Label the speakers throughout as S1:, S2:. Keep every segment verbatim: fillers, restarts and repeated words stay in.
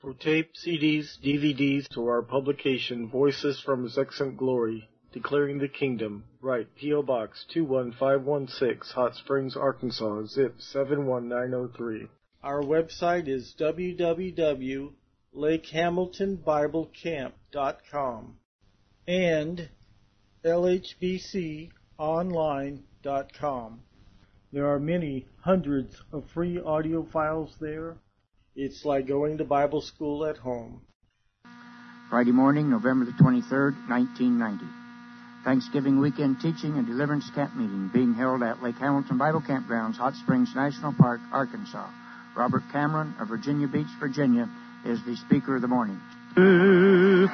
S1: For tape, C Ds, D V Ds, to our publication, Voices from His Excellent Glory, Declaring the Kingdom, write P O. Box two one five one six, Hot Springs, Arkansas, zip seven one nine zero three. Our website is w w w dot lake hamilton bible camp dot com and l h b c online dot com. There are many hundreds of free audio files there. It's like going to Bible school at home.
S2: Friday morning, November the twenty-third, nineteen ninety. Thanksgiving weekend teaching and deliverance camp meeting being held at Lake Hamilton Bible Campgrounds, Hot Springs National Park, Arkansas. Robert Cameron of Virginia Beach, Virginia, is the speaker of the morning.
S3: Oh,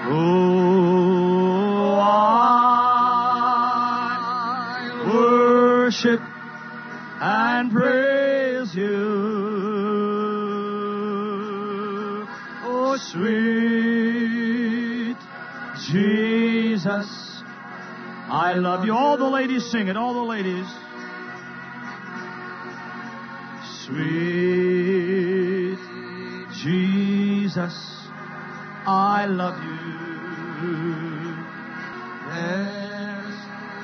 S3: I worship and praise you, oh sweet Jesus. I love you. All the ladies sing it. All the ladies. Sweet Jesus, I love you. There's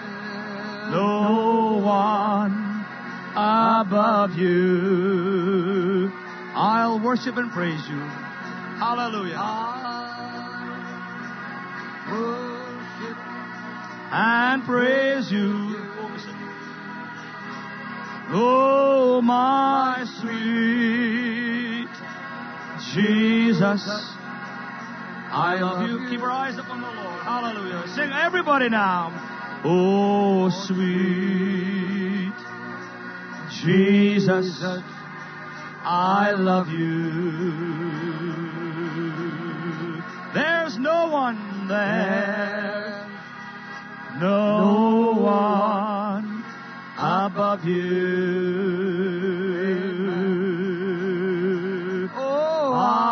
S3: no one above you. I'll worship and praise you. Hallelujah. I'll worship and praise you. Oh, my sweet Jesus, I love you. Keep our eyes upon the Lord. Hallelujah. Sing everybody now. Oh, sweet Jesus, I love you. There's no one there, no one above you. Oh,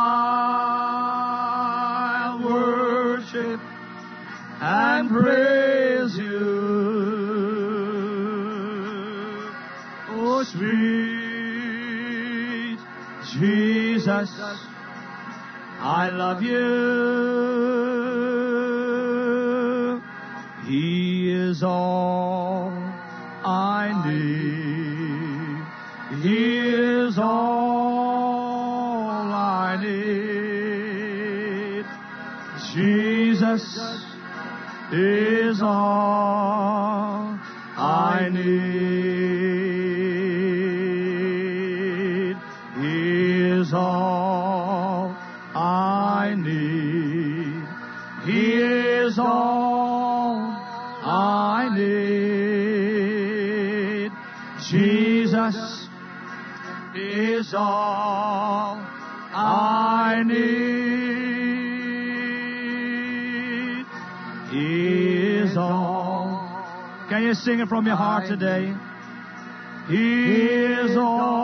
S3: I'll worship and praise you. Oh, sweet Jesus, I love you. He is all I need. He is all I need. Jesus is all I need. He is all I need. He is all I need. Jesus is all I need. He is all. Can you sing it from your heart today? He is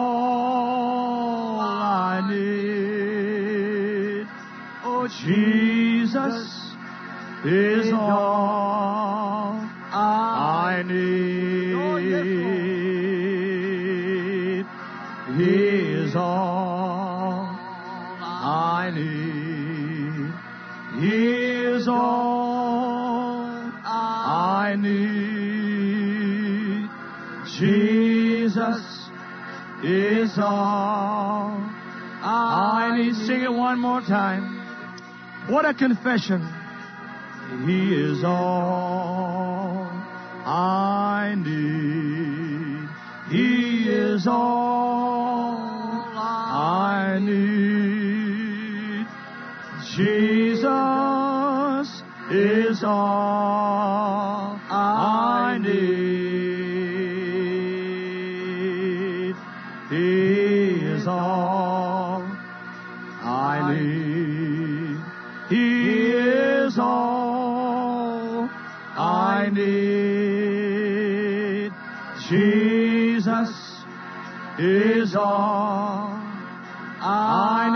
S3: all I need. Oh, Jesus is all I need. He is all I need. He is all I need. Jesus is all I need. Sing it one more time. What a confession. He is all I need. He is all I need. Jesus is all I need. He is all I need. He is all I need. Jesus is all I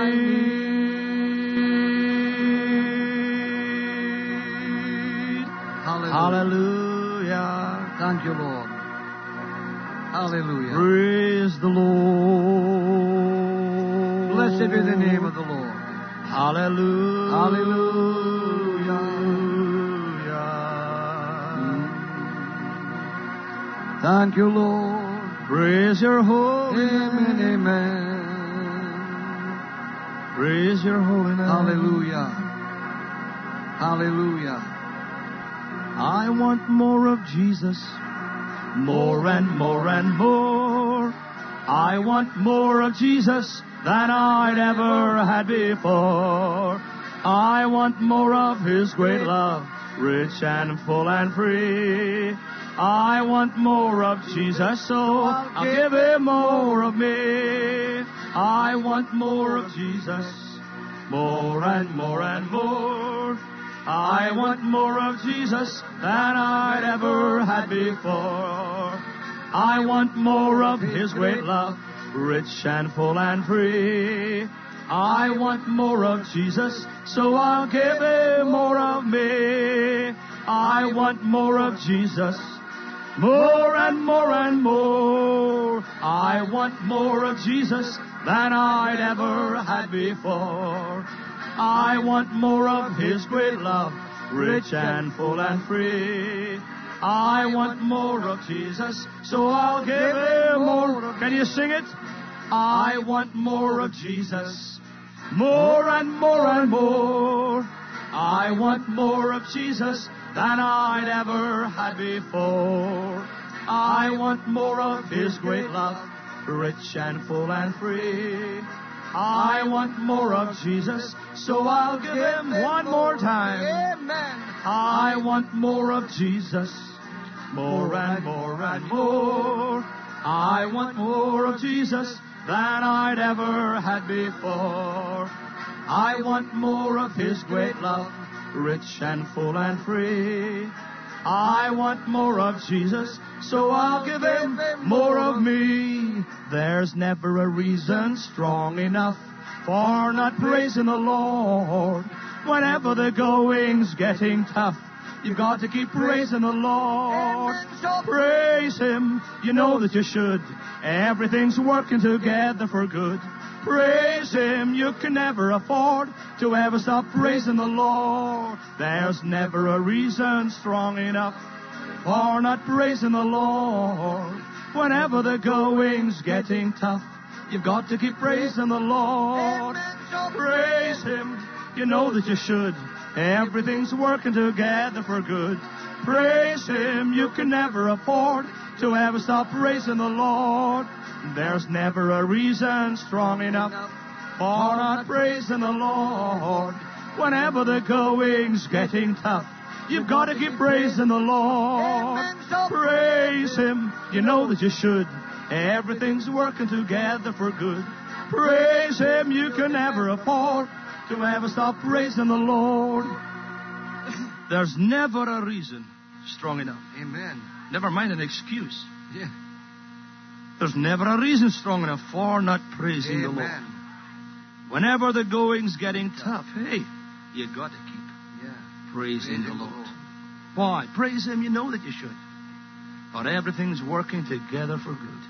S3: need.
S4: Hallelujah.
S3: Hallelujah.
S4: Thank you, Lord. Hallelujah.
S3: Praise the Lord.
S4: Blessed be the name of the Lord.
S3: Hallelujah.
S4: Hallelujah. Thank you, Lord.
S3: Praise your holy
S4: Amen,
S3: name.
S4: amen.
S3: Praise your holy name.
S4: Hallelujah. Hallelujah.
S3: I want more of Jesus. More and more and more. I want more of Jesus than I'd ever had before. I want more of His great love, rich and full and free. I want more of Jesus, so I'll give Him more of me. I want more of Jesus, more and more and more. I want more of Jesus than I'd ever had before. I want more of His great love, rich and full and free. I want more of Jesus, so I'll give Him more of me. I want more of Jesus, more and more and more. I want more of Jesus than I'd ever had before. I want more of His great love, rich and full and free. I want more of Jesus, so I'll give Him more. Can you sing it? I want more of Jesus, more and more and more. I want more of Jesus than I'd ever had before. I want more of His great love, rich and full and free. I want more of Jesus, so I'll give Him one more time.
S4: Amen.
S3: I want more of Jesus, more and more and more. I want more of Jesus than I'd ever had before. I want more of His great love, rich and full and free. I want more of Jesus, so I'll give Him more of me. There's never a reason strong enough for not praising the Lord. Whenever the going's getting tough, you've got to keep praising the Lord. Praise Him, you know that you should. Everything's working together for good. Praise Him, you can never afford to ever stop praising the Lord. There's never a reason strong enough for not praising the Lord. Whenever the going's getting tough, you've got to keep praising the Lord. Praise Him, you know that you should. Everything's working together for good. Praise Him, you can never afford to ever stop praising the Lord. There's never a reason strong enough for not praising the Lord. Whenever the going's getting tough, you've got to keep praising the Lord. Praise Him, you know that you should. Everything's working together for good. Praise Him, you can never afford to ever stop praising the Lord. There's never a reason strong enough.
S4: Amen.
S3: Never mind an excuse.
S4: Yeah.
S3: There's never a reason strong enough for not praising
S4: Amen.
S3: the Lord. Whenever the going's getting tough, hey, you got to keep
S4: Yeah.
S3: praising
S4: Praise
S3: the
S4: the
S3: Lord.
S4: Lord.
S3: Why? Praise Him, you know that you should. But everything's working together for good.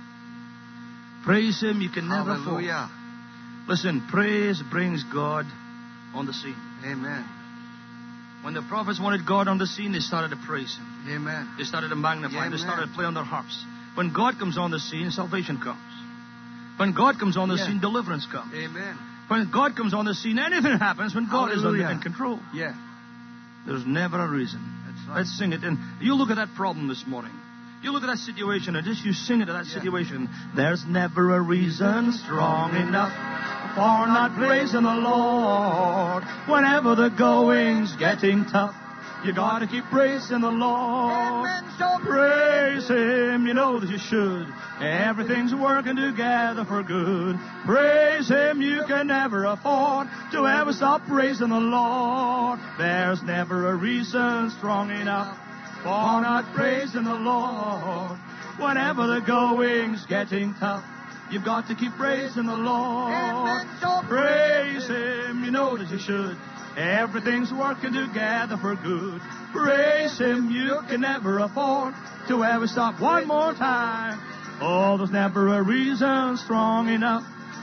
S3: Praise Him, you can never fall.
S4: Hallelujah.
S3: Listen, praise brings God on the scene.
S4: Amen.
S3: When the prophets wanted God on the scene, they started to praise Him.
S4: Amen.
S3: They started to magnify Him. They
S4: Amen.
S3: started to play on their harps. When God comes on the scene, salvation comes. When God comes on the
S4: Yeah.
S3: scene, deliverance comes.
S4: Amen.
S3: When God comes on the scene, anything happens when God is
S4: Hallelujah.
S3: in control.
S4: Yeah.
S3: There's never a reason.
S4: That's right.
S3: Let's sing it. And you look at that problem this morning. You look at that situation and just you sing it to that
S4: Yeah.
S3: situation. There's never a reason strong enough for not praising the Lord. Whenever the going's getting tough, you got to keep praising the Lord.
S4: Amen. So
S3: Praise Him, you know that you should. Everything's working together for good. Praise Him, you can never afford to ever stop praising the Lord. There's never a reason strong enough for not praising the Lord. Whenever the going's getting tough, you've got to keep praising the Lord.
S4: Amen. So
S3: Praise Him, you know that you should. Everything's working together for good. Praise Him, you can never afford to ever stop. One more time. Oh, there's never a reason strong enough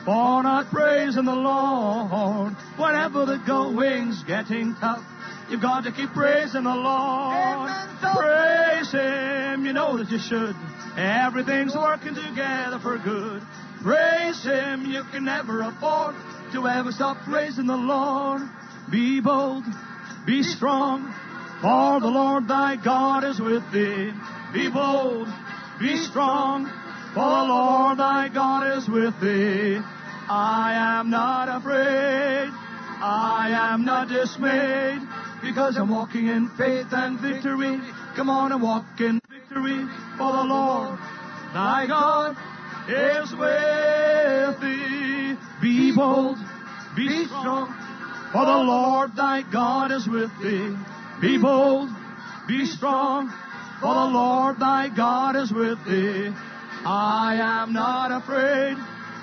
S3: for not praising the Lord. Whenever the going's getting tough, you've got to keep praising the Lord.
S4: Amen. So
S3: Praise Him, you know that you should. Everything's working together for good. Praise Him, you can never afford to ever stop praising the Lord. Be bold, be strong, for the Lord thy God is with thee. Be bold, be strong, for the Lord thy God is with thee. I am not afraid, I am not dismayed, because I'm walking in faith and victory. Come on and walk in victory, for the Lord thy God is with thee. Be bold, be strong, for the Lord thy God is with thee. Be bold, be strong, for the Lord thy God is with thee. I am not afraid,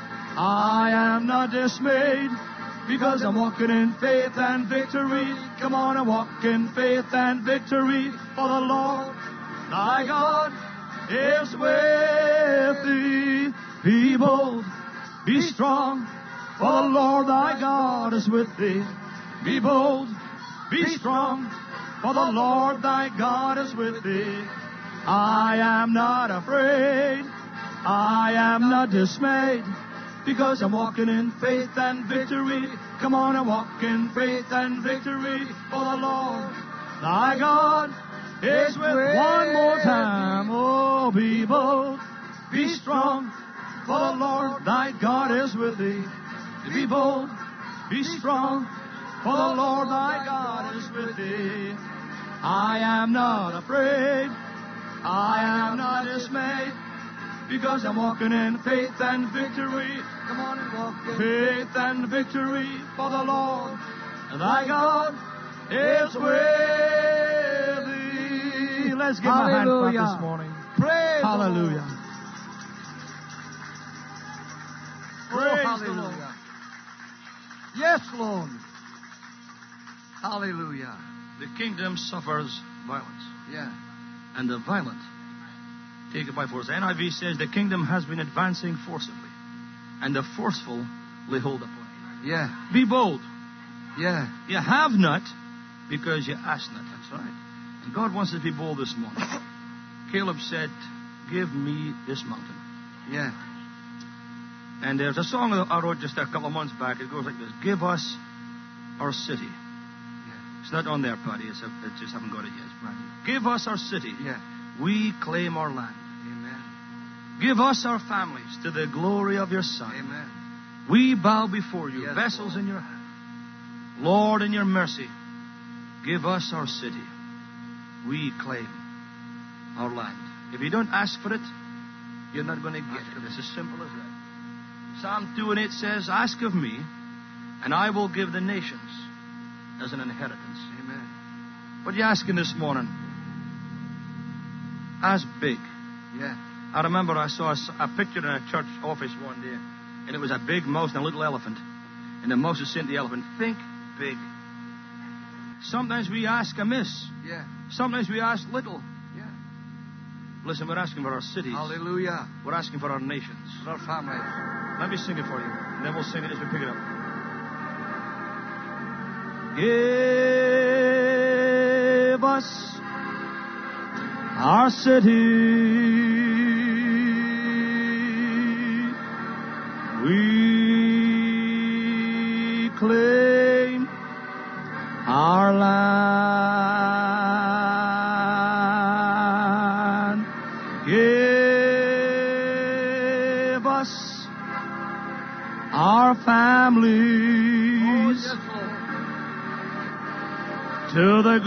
S3: I am not dismayed, because I'm walking in faith and victory. Come on and walk in faith and victory, for the Lord thy God is with thee. Be bold, be strong, for the Lord thy God is with thee. Be bold, be strong, for the Lord thy God is with thee. I am not afraid, I am not dismayed, because I'm walking in faith and victory. Come on and walk in faith and victory, for the Lord thy God is with thee. One more time. Oh, be bold, be strong, for the Lord thy God is with thee. Be bold, be strong, for the Lord thy God is with thee. I am not afraid, I am not dismayed, because I'm walking in faith and victory. Come on and walk in faith and victory, for the Lord thy God is with thee. Let's give him a hand clap this morning.
S4: Praise
S3: Hallelujah. Praise
S4: Oh,
S3: the Lord.
S4: hallelujah. Yes, Lord. Hallelujah.
S3: The kingdom suffers violence,
S4: Yeah.
S3: and the violent take it by force. The N I V says the kingdom has been advancing forcibly, and the forceful lay hold upon it.
S4: Yeah.
S3: Be bold.
S4: Yeah.
S3: You have not because you ask not. That's right. And God wants us to be bold this morning. Caleb said, give me this mountain.
S4: Yeah.
S3: And there's a song that I wrote just a couple of months back. It goes like this. Give us our city.
S4: Yeah.
S3: It's not on there, Paddy. It's a, it just haven't got it yet.
S4: Right.
S3: Give us our city.
S4: Yeah.
S3: We claim our land.
S4: Amen.
S3: Give us our families to the glory of your Son.
S4: Amen.
S3: We bow before you,
S4: Yes,
S3: vessels
S4: Lord.
S3: in your hand. Lord, in your mercy, give us our city. We claim our land. If you don't ask for it, you're not going to get it. It's as simple as that. Psalm two and eight says, ask of me, and I will give the nations as an inheritance.
S4: Amen.
S3: What are you asking this morning? Ask big.
S4: Yeah.
S3: I remember I saw a, a picture in a church office one day, and it was a big mouse and a little elephant. And the mouse is saying to the elephant, think big. Sometimes we ask amiss.
S4: Yeah.
S3: Sometimes we ask little.
S4: Yeah.
S3: Listen, we're asking for our cities.
S4: Hallelujah.
S3: We're asking for our nations.
S4: For our families.
S3: Let me sing it for you, and then we'll sing it as we pick it up. Give us our city. We claim our land. Give us our families.
S4: Oh, yes, Lord.
S3: To the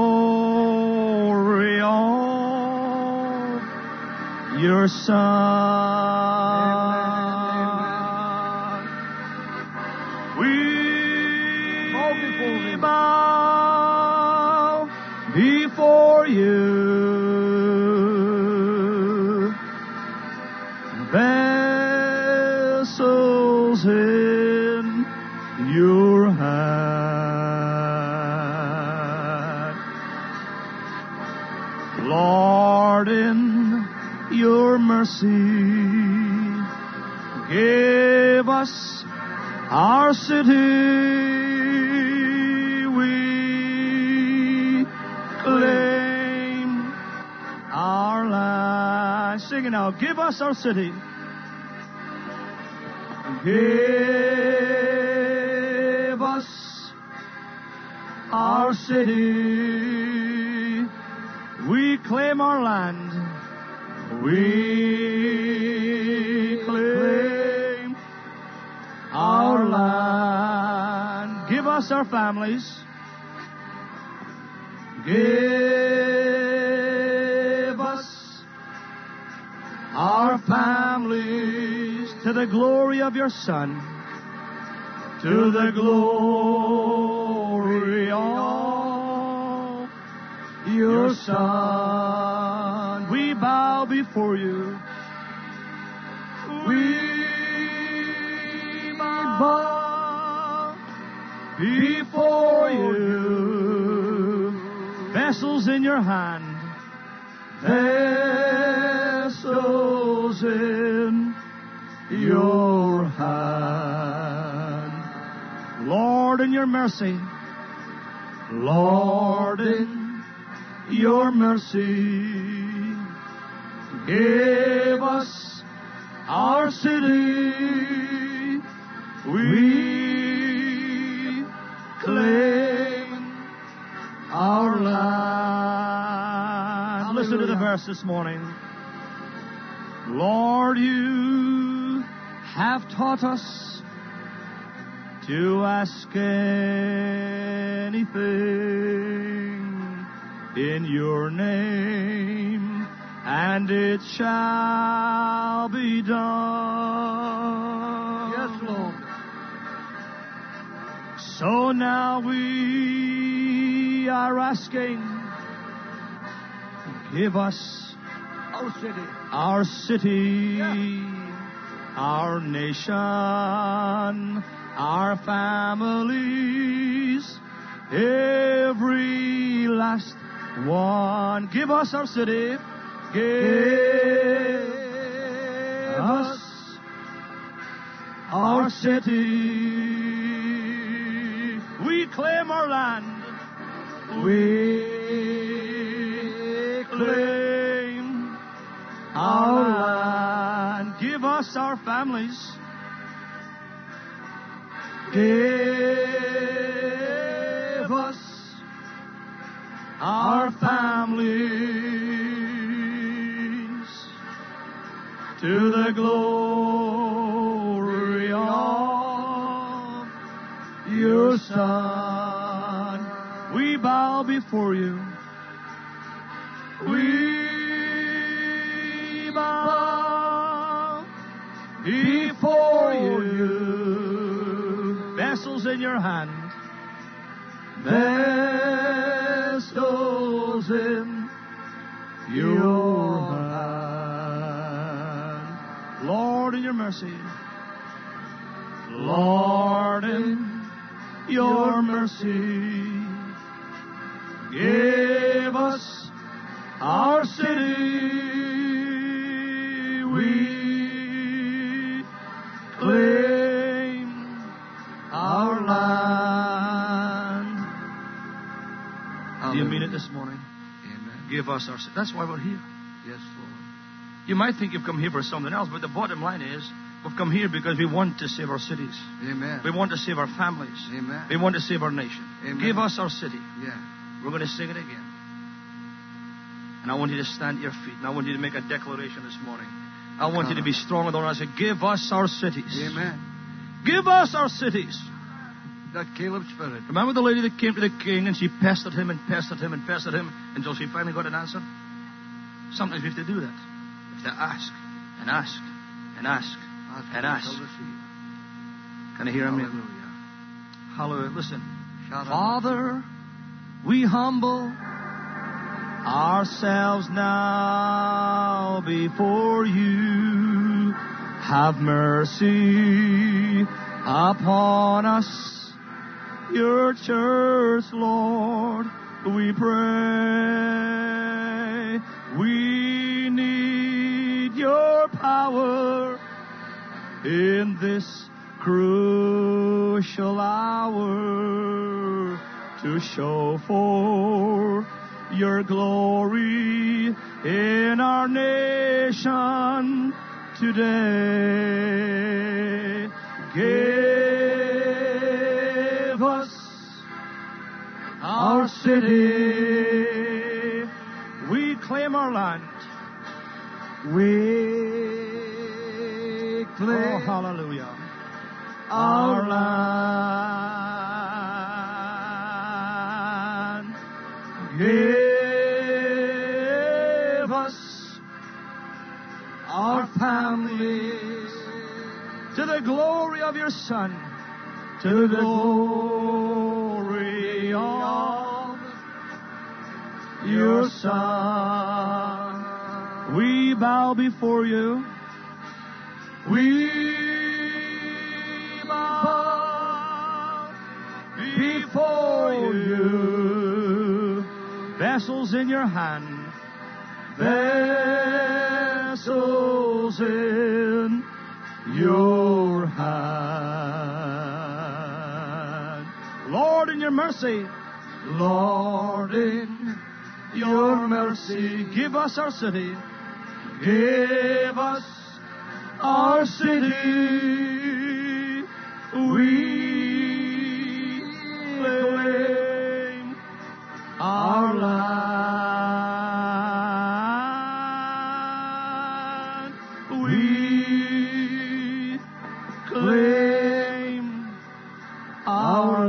S3: glory of your Son. We bow before you, vessels in your hand. Lord, in your mercy, give us our city. We claim our land. Sing it now. Give us our city. Give us our city. We claim our land. We claim our land. Give us our families. Give us our families to the glory of your Son. To the glory of your Son. We bow before you. We bow before you. Vessels in your hand. Vessels in your hand. Lord, in your mercy. Lord, in your mercy. Give us our city. We claim our land. Listen to the verse this morning. Lord, you have taught us to ask anything in your name, and it shall be done.
S4: Yes, Lord.
S3: So now we are asking, give us
S4: Our city.
S3: our city,
S4: Yeah.
S3: our nation, our families, every last one. Give us our city. Give us our city. We claim our land. We claim our land. Give us our families. Give us our families to the glory of your Son. We bow before you. We bow before you. Vessels in your hand. Vessels in your hand. Lord, in your mercy. Lord, in your mercy. Give us our city. We claim our land. Do you mean it this morning?
S4: Amen.
S3: Give us our city. That's why we're here.
S4: Yes, Lord.
S3: You might think you've come here for something else, but the bottom line is we've come here because we want to save our cities.
S4: Amen.
S3: We want to save our families.
S4: Amen.
S3: We want to save our nation.
S4: Amen.
S3: Give us our city.
S4: Yeah.
S3: We're going to sing it again. And I want you to stand at your feet. And I want you to make a declaration this morning. I want you to be strong and I say, give us our cities.
S4: Amen.
S3: Give us our cities.
S4: That Caleb spirit.
S3: Remember the lady that came to the king and she pestered him and pestered him and pestered him until she finally got an answer? Sometimes we have to do that. We have to ask and ask and ask and ask. Can I hear him?
S4: Hallelujah.
S3: Hallelujah. Listen.
S4: Shout out.
S3: Father, we humble ourselves now before you. Have mercy upon us, your church, Lord, we pray. We need your power in this crucial hour to show forth your glory in our nation today. Give us our city. We claim our land.
S4: We claim
S3: Oh, hallelujah.
S4: our
S3: land. Give us our families to the glory of your Son, to the glory of your Son. We bow before you. We bow before you. Vessels in your hand. Vessels in your hand. Lord, in your mercy. Lord, in your mercy. Give us our city. Give us our city. We claim our land. We claim our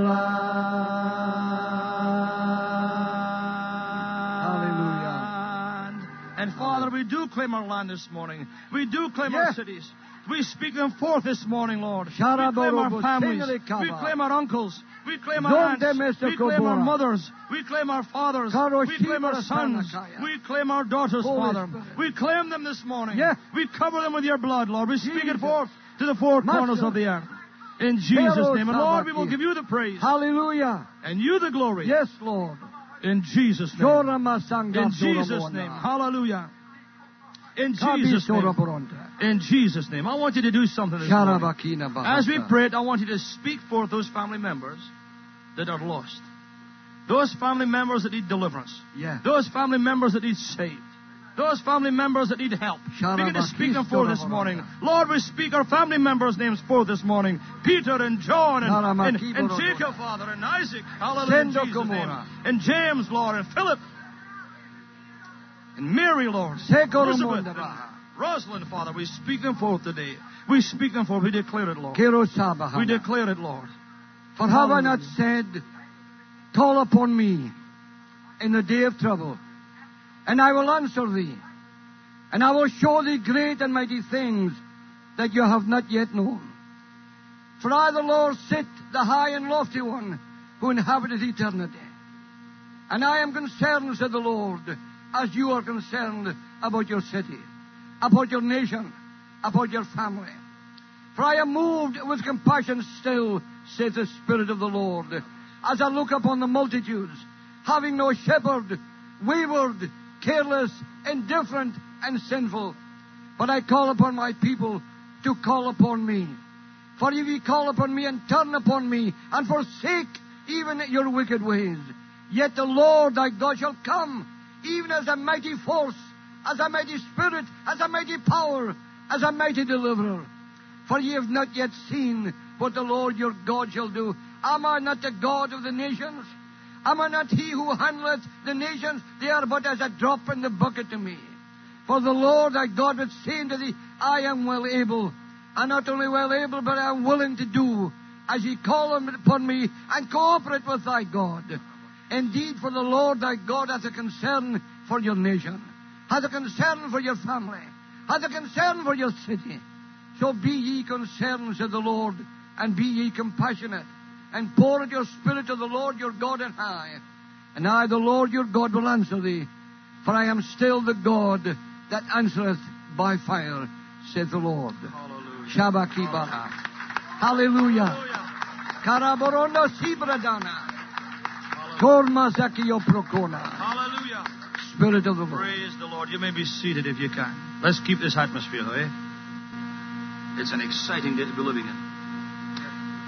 S3: land. And Father, we do claim our land this morning. We do claim our
S4: Yes.
S3: cities. We speak them forth this morning, Lord. We
S4: Sharaborobo,
S3: claim our families.
S4: Singalikaba.
S3: We claim our uncles. We claim our
S4: Zonde
S3: aunts.
S4: Mesa
S3: We claim our
S4: Kobora.
S3: mothers. We claim our fathers.
S4: Karo
S3: We claim our
S4: Shibara
S3: sons.
S4: Sanakaya.
S3: We claim our daughters,
S4: Holy
S3: Father.
S4: Spirit.
S3: We claim them this morning.
S4: Yeah.
S3: We cover them with your blood, Lord. We speak it
S4: Jesus.
S3: forth to the four
S4: Master.
S3: corners of the earth. In Jesus'
S4: Hero
S3: name. And Lord, we will
S4: Sabaki.
S3: give you the praise.
S4: Hallelujah.
S3: And you the glory.
S4: Yes, Lord.
S3: In Jesus' name.
S4: Jora Masanga
S3: In Jesus'
S4: Sorabona.
S3: name. Hallelujah. In
S4: Kabi
S3: Jesus' name.
S4: Soraboronta.
S3: In Jesus' name. I want you to do something this morning.
S4: Sharabakina
S3: As we
S4: Bahasa.
S3: prayed, I want you to speak forth those family members that are lost. Those family members that need deliverance.
S4: Yeah.
S3: Those family members that need saved. Those family members that need help. Begin to speak them forth this morning. Lord, we speak our family members' names forth this morning. Peter and John and, and, and Jacob, Father, and Isaac. Hallelujah. In Jesus' name. And James, Lord, and Philip. And Mary, Lord. Elizabeth. And Rosalind, Father. We speak them forth today. We speak them forth. We declare it, Lord.
S4: Kiro
S3: We
S4: Sabahana.
S3: declare it, Lord.
S4: For have I not said, call upon me in the day of trouble, and I will answer thee, and I will show thee great and mighty things that you have not yet known. For I, the Lord, sit the high and lofty one, who inhabiteth eternity. And I am concerned, said the Lord, as you are concerned about your city, about your nation, about your family. For I am moved with compassion still, saith the Spirit of the Lord, as I look upon the multitudes, having no shepherd, wayward, careless, indifferent, and sinful. But I call upon my people to call upon me. For if ye call upon me and turn upon me, and forsake even your wicked ways, yet the Lord thy God shall come, even as a mighty force, as a mighty spirit, as a mighty power, as a mighty deliverer. For ye have not yet seen what the Lord your God shall do. Am I not the God of the nations? Am I not he who handleth the nations? They are but as a drop in the bucket to me. For the Lord thy God would say unto thee, I am well able, and not only well able, but I am willing to do, as ye call upon me, and cooperate with thy God. Indeed, for the Lord thy God hath a concern for your nation, hath a concern for your family, hath a concern for your city. So be ye concerned, said the Lord, and be ye compassionate, and pour out your spirit to the Lord your God on high. And I, the Lord your God, will answer thee, for I am still the God that answereth by fire, saith the Lord.
S3: Hallelujah.
S4: Shabaki Baha. Hallelujah. Karaborondo Sibradana. Kormasaki Yoprokona.
S3: Hallelujah.
S4: Spirit of the Lord.
S3: Praise the Lord. You may be seated if you can. Let's keep this atmosphere, though, eh? It's an exciting day to be living in.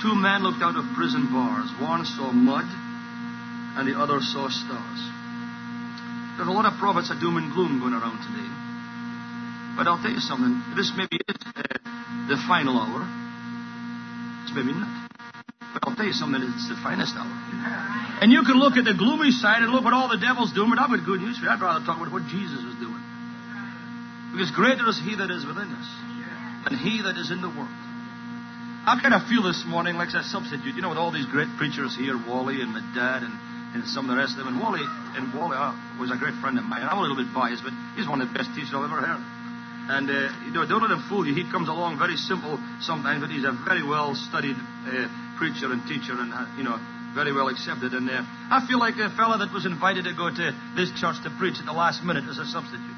S3: Two men looked out of prison bars. One saw mud, and the other saw stars. There's a lot of prophets of doom and gloom going around today. But I'll tell you something. This maybe is uh, the final hour. It's maybe not. But I'll tell you something. It's the finest hour. And you can look at the gloomy side and look what all the devil's doing. But I've got good news for you. I'd rather talk about what Jesus is doing. Because greater is He that is within us than he that is in the world. I kind of feel this morning like a substitute. You know, with all these great preachers here, Wally and my dad and, and some of the rest of them. And Wally, and Wally uh, was a great friend of mine. I'm a little bit biased, but he's one of the best teachers I've ever heard. And, uh, you know, don't let him fool you. He comes along very simple sometimes, but he's a very well-studied uh, preacher and teacher and, uh, you know, very well accepted. And uh, I feel like a fella that was invited to go to this church to preach at the last minute as a substitute.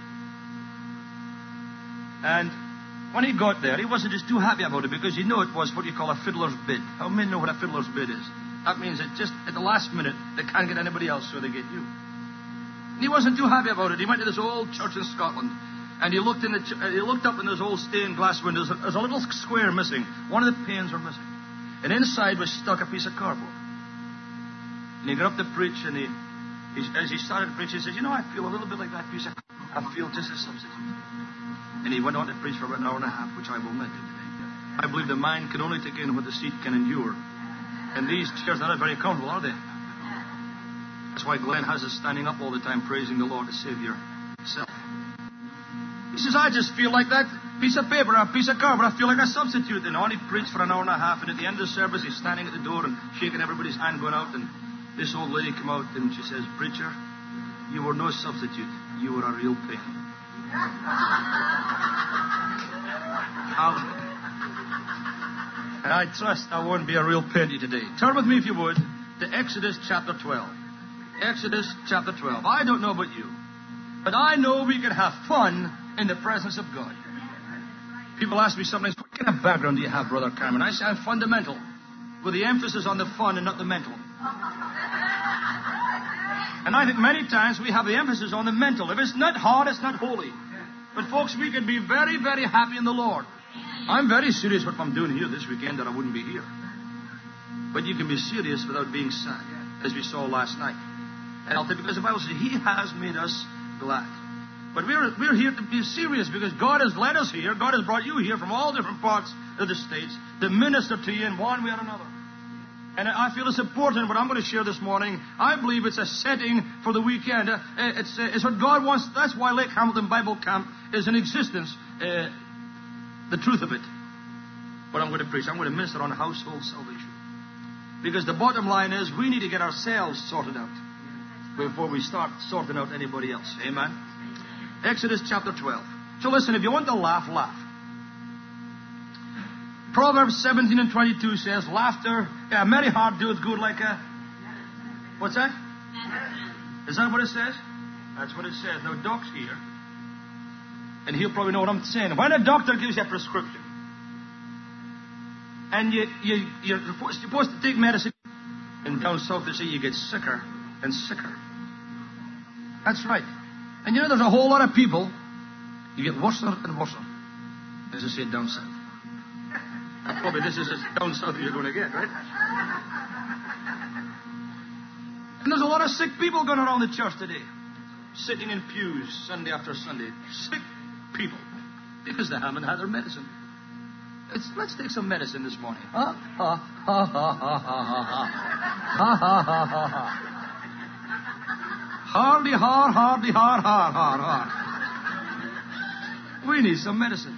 S3: And when he got there, he wasn't just too happy about it because you know it was what you call a fiddler's bid. How many know what a fiddler's bid is? That means that just at the last minute, they can't get anybody else, so they get you. And he wasn't too happy about it. He went to this old church in Scotland, and he looked in the ch- he looked up in those old stained glass windows. There's a little square missing. One of the panes were missing. And inside was stuck a piece of cardboard. And he got up to preach, and he, he as he started to preach, he said, you know, I feel a little bit like that piece of cardboard. I feel just a substitute. And he went on to preach for about an hour and a half, which I will not do today. I believe the mind can only take in what the seat can endure. And these chairs are not very comfortable, are they? That's why Glenn has us standing up all the time praising the Lord, the Savior himself. He says, I just feel like that piece of paper, a piece of cardboard. I feel like a substitute. And on he preached for an hour and a half. And at the end of the service, he's standing at the door and shaking everybody's hand going out. And this old lady came out and she says, Preacher, you were no substitute. You were a real pain. And I trust I won't be a real pain to you today. Turn with me, if you would, to Exodus chapter twelve. Exodus chapter twelve. I don't know about you, but I know we can have fun in the presence of God. People ask me sometimes, what kind of background do you have, Brother Cameron? I say I'm fundamental, with the emphasis on the fun and not the mental. And I think many times we have the emphasis on the mental. If it's not hard, it's not holy. But folks, we can be very, very happy in the Lord. I'm very serious what I'm doing here this weekend, that I wouldn't be here. But you can be serious without being sad, as we saw last night. And I'll tell you, because the Bible says He has made us glad. But we're, we're here to be serious because God has led us here. God has brought you here from all different parts of the States to minister to you in one way or another. And I feel it's important what I'm going to share this morning. I believe it's a setting for the weekend. Uh, it's, uh, it's what God wants. That's why Lake Hamilton Bible Camp is in existence. Uh, the truth of it. What I'm going to preach. I'm going to minister on household salvation. Because the bottom line is we need to get ourselves sorted out before we start sorting out anybody else. Amen? Exodus chapter twelve. So listen, if you want to laugh, laugh. Proverbs seventeen and twenty-two says, laughter, a merry heart doeth good like a... What's that? Is that what it says? That's what it says. Now, Doc's here. And he'll probably know what I'm saying. When a doctor gives you a prescription, and you, you, you're supposed to take medicine, and down south they say you get sicker and sicker. That's right. And you know, there's a whole lot of people, you get worse and worse, as I say down south. Probably this is as down south you're going to get, right? And there's a lot of sick people going around the church today, sitting in pews Sunday after Sunday. Sick people, because they haven't had their medicine. It's, let's take some medicine this morning. Ha, ha, ha, ha, ha, ha, ha, ha, ha, ha, ha, ha. Hardy, hard, hardy, hard, hard, hard, hard. We need some medicine.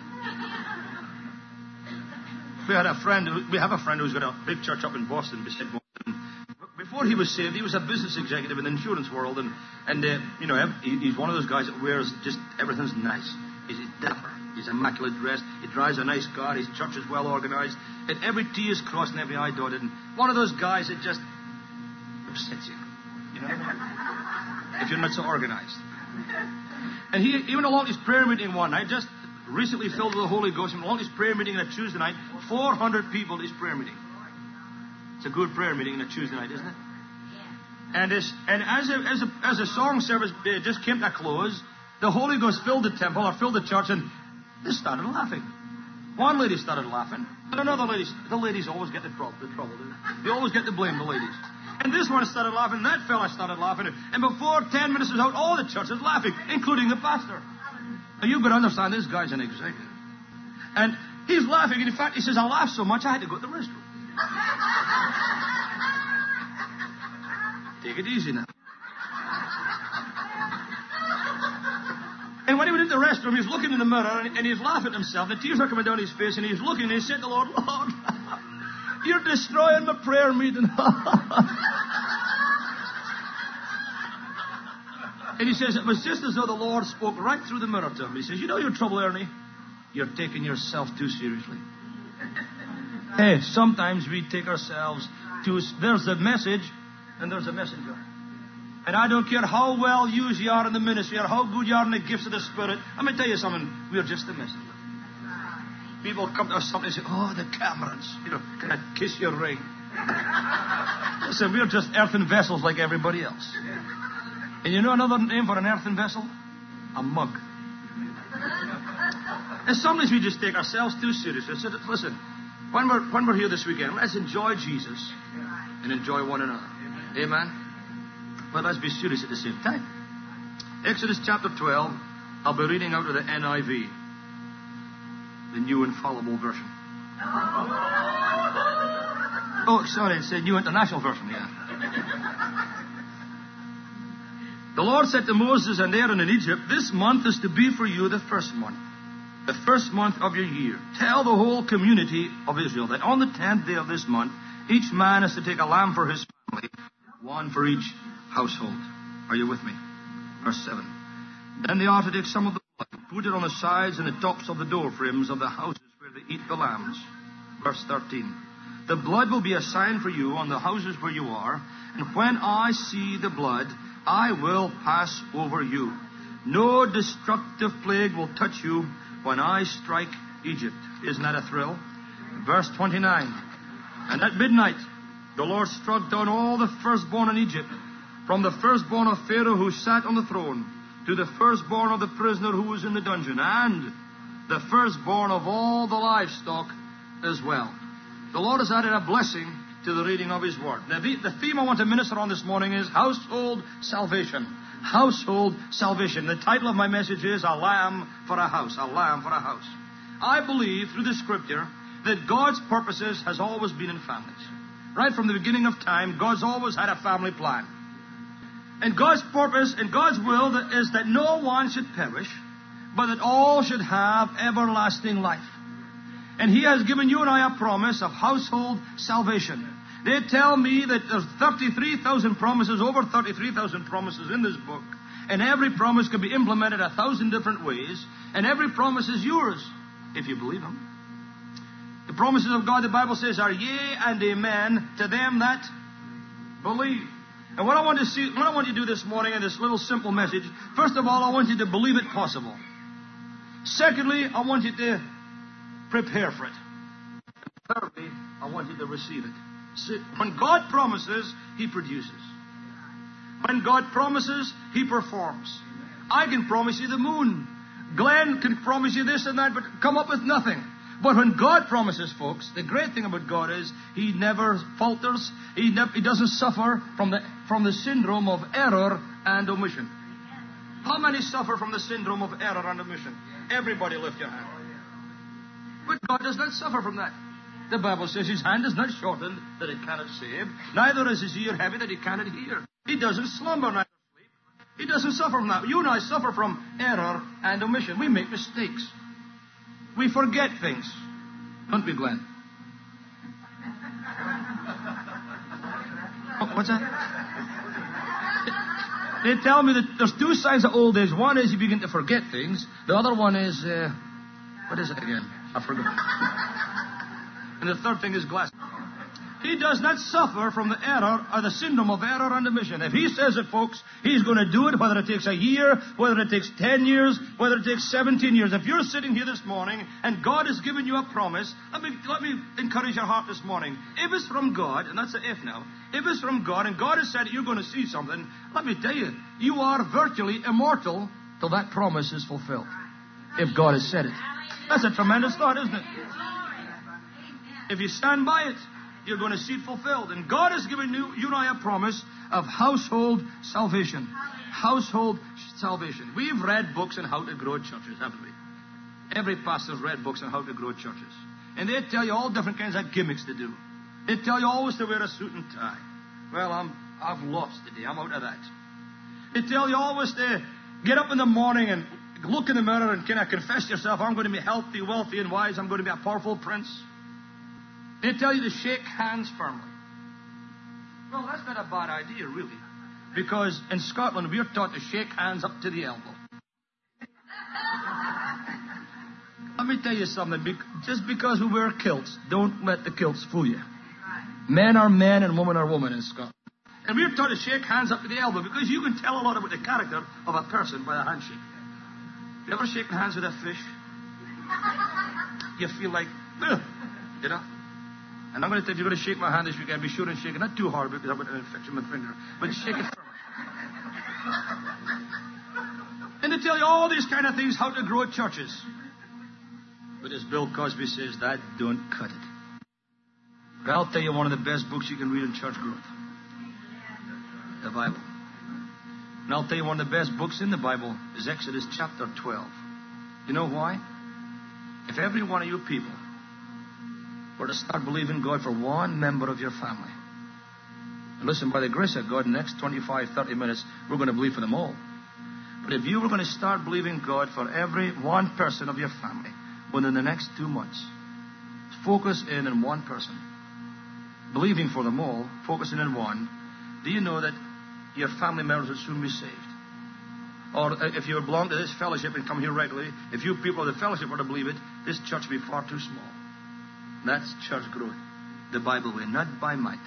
S3: We had a friend, who, we have a friend who's got a big church up in Boston, beside Boston. Before he was saved, he was a business executive in the insurance world, and, and uh, you know, he, he's one of those guys that wears just everything's nice. He's dapper. He's immaculate dressed. He drives a nice car. His church is well organized. And every T is crossed and every I dotted. And one of those guys that just upsets you. You know? If you're not so organized. And he, even along his prayer meeting one night, just recently filled with the Holy Ghost, and along his prayer meeting on a Tuesday night, four hundred people at his prayer meeting. It's a good prayer meeting on a Tuesday night, isn't it? And as, and as, a, as, a, as a song service uh, just came to a close, the Holy Ghost filled the temple, or filled the church, and they started laughing. One lady started laughing. I don't know the ladies. The ladies always get the trouble. The trouble. They always get the blame, the ladies. And this one started laughing. That fella started laughing. And before ten minutes was out, all the church was laughing, including the pastor. Now, you've got to understand, this guy's an executive. And he's laughing. And in fact, he says, I laughed so much, I had to go to the restroom. Take it easy now. And when he went into the restroom, he's looking in the mirror, and, and he's laughing at himself. The tears are coming down his face, and he's looking, and he said to the Lord, Lord, you're destroying my prayer meeting. And he says, it was just as though the Lord spoke right through the mirror to him. He says, you know your trouble, Ernie? You're taking yourself too seriously. Hey, sometimes we take ourselves too... There's a message, and there's a messenger. And I don't care how well used you are in the ministry or how good you are in the gifts of the Spirit. I'm going to tell you something. We're just a messenger. People come to us and say, oh, the Camerons. You know, can I kiss your ring? Listen, we're just earthen vessels like everybody else. And you know another name for an earthen vessel? A mug. And sometimes we just take ourselves too seriously. So listen, when we're, when we're here this weekend, let's enjoy Jesus and enjoy one another. Amen? But let's be serious at the same time. Exodus chapter twelve, I'll be reading out of the N I V, the New Infallible Version. Oh, sorry, it's the New International Version, yeah. The Lord said to Moses and Aaron in Egypt, this month is to be for you the first month, the first month of your year. Tell the whole community of Israel that on the tenth day of this month, each man is to take a lamb for his family, one for each household. Are you with me? Verse seven. Then they are to take some of the blood, put it on the sides and the tops of the door frames of the houses where they eat the lambs. Verse thirteen. The blood will be a sign for you on the houses where you are, and when I see the blood, I will pass over you. No destructive plague will touch you when I strike Egypt. Isn't that a thrill? Verse twenty-nine. And at midnight, the Lord struck down all the firstborn in Egypt, from the firstborn of Pharaoh who sat on the throne, to the firstborn of the prisoner who was in the dungeon, and the firstborn of all the livestock as well. The Lord has added a blessing to the reading of His Word. Now, the, the theme I want to minister on this morning is household salvation. Household salvation. The title of my message is A Lamb for a House. A Lamb for a House. I believe through the Scripture that God's purposes has always been in families. Right from the beginning of time, God's always had a family plan. And God's purpose and God's will is that no one should perish, but that all should have everlasting life. And He has given you and I a promise of household salvation. They tell me that there's thirty-three thousand promises, over thirty-three thousand promises in this book. And every promise can be implemented a thousand different ways. And every promise is yours, if you believe them. The promises of God, the Bible says, are yea and amen to them that believe. And what I want to see, what I want you to do this morning in this little simple message, first of all, I want you to believe it possible. Secondly, I want you to prepare for it. Thirdly, I want you to receive it. See, when God promises, He produces. When God promises, He performs. I can promise you the moon. Glenn can promise you this and that, but come up with nothing. But when God promises, folks, the great thing about God is He never falters. He, ne- he doesn't suffer from the from the syndrome of error and omission. How many suffer from the syndrome of error and omission? Everybody lift your hand. But God does not suffer from that. The Bible says His hand is not shortened that it cannot save, neither is His ear heavy that He cannot hear. He doesn't slumber, neither sleep. He doesn't suffer from that. You and I suffer from error and omission. We make mistakes. We forget things. Don't we, Glenn? Oh, what's that? They tell me that there's two signs of old age. One is you begin to forget things. The other one is, uh, what is it again? I forgot. And the third thing is glasses. He does not suffer from the error or the syndrome of error and omission. If He says it, folks, He's going to do it, whether it takes a year, whether it takes ten years, whether it takes seventeen years. If you're sitting here this morning and God has given you a promise, let me, let me encourage your heart this morning. If it's from God, and that's the if now, if it's from God and God has said you're going to see something, let me tell you, you are virtually immortal till that promise is fulfilled. If God has said it. That's a tremendous thought, isn't it? If you stand by it, you're going to see it fulfilled. And God has given you, you and I a promise of household salvation. Household salvation. We've read books on how to grow churches, haven't we? Every pastor's read books on how to grow churches. And they tell you all different kinds of gimmicks to do. They tell you always to wear a suit and tie. Well, I'm, I've lost today. I'm out of that. They tell you always to get up in the morning and look in the mirror and kind of confess to yourself, I'm going to be healthy, wealthy, and wise. I'm going to be a powerful prince. They tell you to shake hands firmly. Well, that's not a bad idea, really. Because in Scotland, we're taught to shake hands up to the elbow. Let me tell you something. Just because we wear kilts, don't let the kilts fool you. Men are men and women are women in Scotland. And we're taught to shake hands up to the elbow because you can tell a lot about the character of a person by a handshake. You ever shaken hands with a fish? You feel like, ugh, you know? And I'm going to tell you, if you're going to shake my hand this weekend, be sure and shake it. Not too hard because I've got an infection in my finger. But shake it firmly. And they tell you all these kind of things, how to grow churches. But as Bill Cosby says, that don't cut it. But I'll tell you one of the best books you can read on church growth. The Bible. And I'll tell you one of the best books in the Bible is Exodus chapter twelve. You know why? If every one of you people were to start believing God for one member of your family, and listen, by the grace of God, in the next twenty-five, thirty minutes, we're going to believe for them all. But if you were going to start believing God for every one person of your family within the next two months, focus in on one person, believing for them all, focusing in one, do you know that your family members will soon be saved? Or if you belong to this fellowship and come here regularly, if you people of the fellowship were to believe it, this church would be far too small. That's church growth, the Bible way, not by might,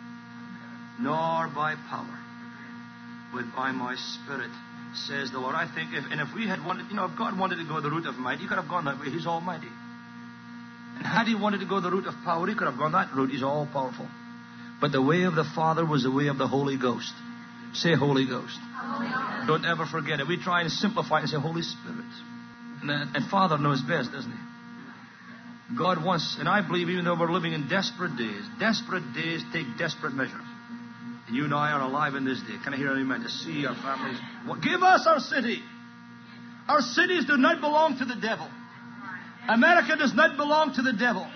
S3: nor by power, but by my Spirit, says the Lord. I think, if, and if we had wanted, you know, if God wanted to go the route of might, He could have gone that way. He's almighty. And had He wanted to go the route of power, He could have gone that route. He's all powerful. But the way of the Father was the way of the Holy Ghost. Say Holy Ghost. Holy Ghost. Don't ever forget it. We try and simplify it and say Holy Spirit. And, uh, and Father knows best, doesn't He? God wants, and I believe even though we're living in desperate days, desperate days take desperate measures. And you and I are alive in this day. Can I hear an amen? To see our families. Well, give us our city. Our cities do not belong to the devil. America does not belong to the devil.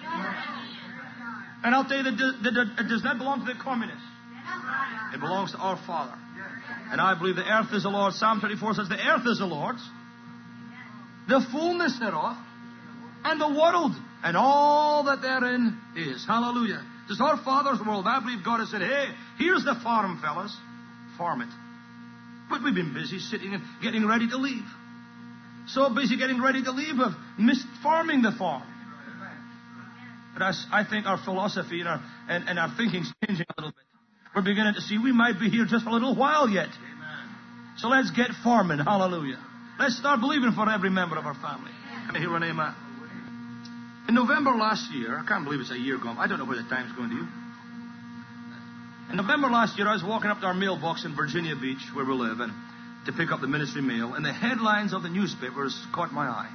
S3: And I'll tell you that it does not belong to the communists. It belongs to our Father. And I believe the earth is the Lord's. Psalm thirty-four says the earth is the Lord's, the fullness thereof, and the world, and all that therein is. Hallelujah. It's our Father's world. I believe God has said, hey, here's the farm, fellas. Farm it. But we've been busy sitting and getting ready to leave. So busy getting ready to leave, we've missed farming the farm. But I, I think our philosophy and our, and, and our thinking's changing a little bit. We're beginning to see we might be here just for a little while yet. Amen. So let's get farming. Hallelujah. Let's start believing for every member of our family. Can I hear an amen? In November last year, I can't believe it's a year gone. I don't know where the time's going to you. In November last year, I was walking up to our mailbox in Virginia Beach, where we live, and to pick up the ministry mail, and the headlines of the newspapers caught my eye.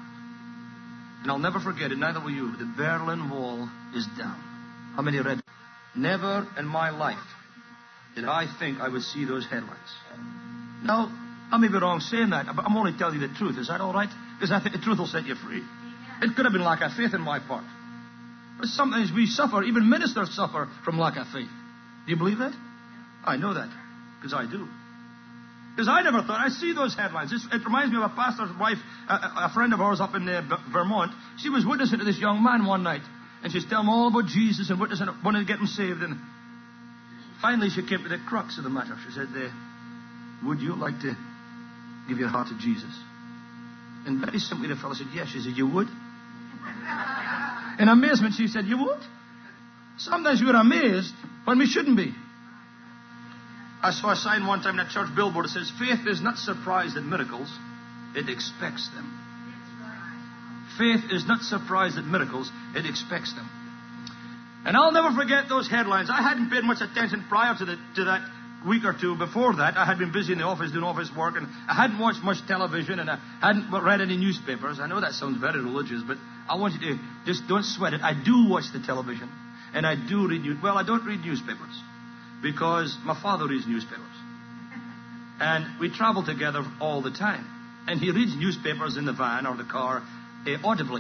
S3: And I'll never forget it, neither will you. The Berlin Wall is down. How many read it? Never in my life did I think I would see those headlines. Now, I may be wrong saying that, but I'm only telling you the truth. Is that all right? Because I think the truth will set you free. It could have been lack of faith in my part. But sometimes we suffer, even ministers suffer from lack of faith. Do you believe that? I know that, because I do. Because I never thought, I see those headlines. It's, it reminds me of a pastor's wife, a, a friend of ours up in uh, Vermont. She was witnessing to this young man one night. And she's telling him all about Jesus and witnessing, wanting to get him saved. And finally she came to the crux of the matter. She said, uh, would you like to give your heart to Jesus? And very simply the fellow said, yes. She said, you would? In amazement she said, you would? Sometimes we're amazed when we shouldn't be. I saw a sign one time in a church billboard that says, faith is not surprised at miracles, it expects them. Faith is not surprised at miracles, it expects them. And I'll never forget those headlines. I hadn't paid much attention prior to, the, to that week or two before that. I had been busy in the office doing office work, and I hadn't watched much television, and I hadn't read any newspapers. I know that sounds very religious, but I want you to just don't sweat it. I do watch the television. And I do read news. Well, I don't read newspapers. Because my father reads newspapers. And we travel together all the time. And he reads newspapers in the van or the car uh, audibly.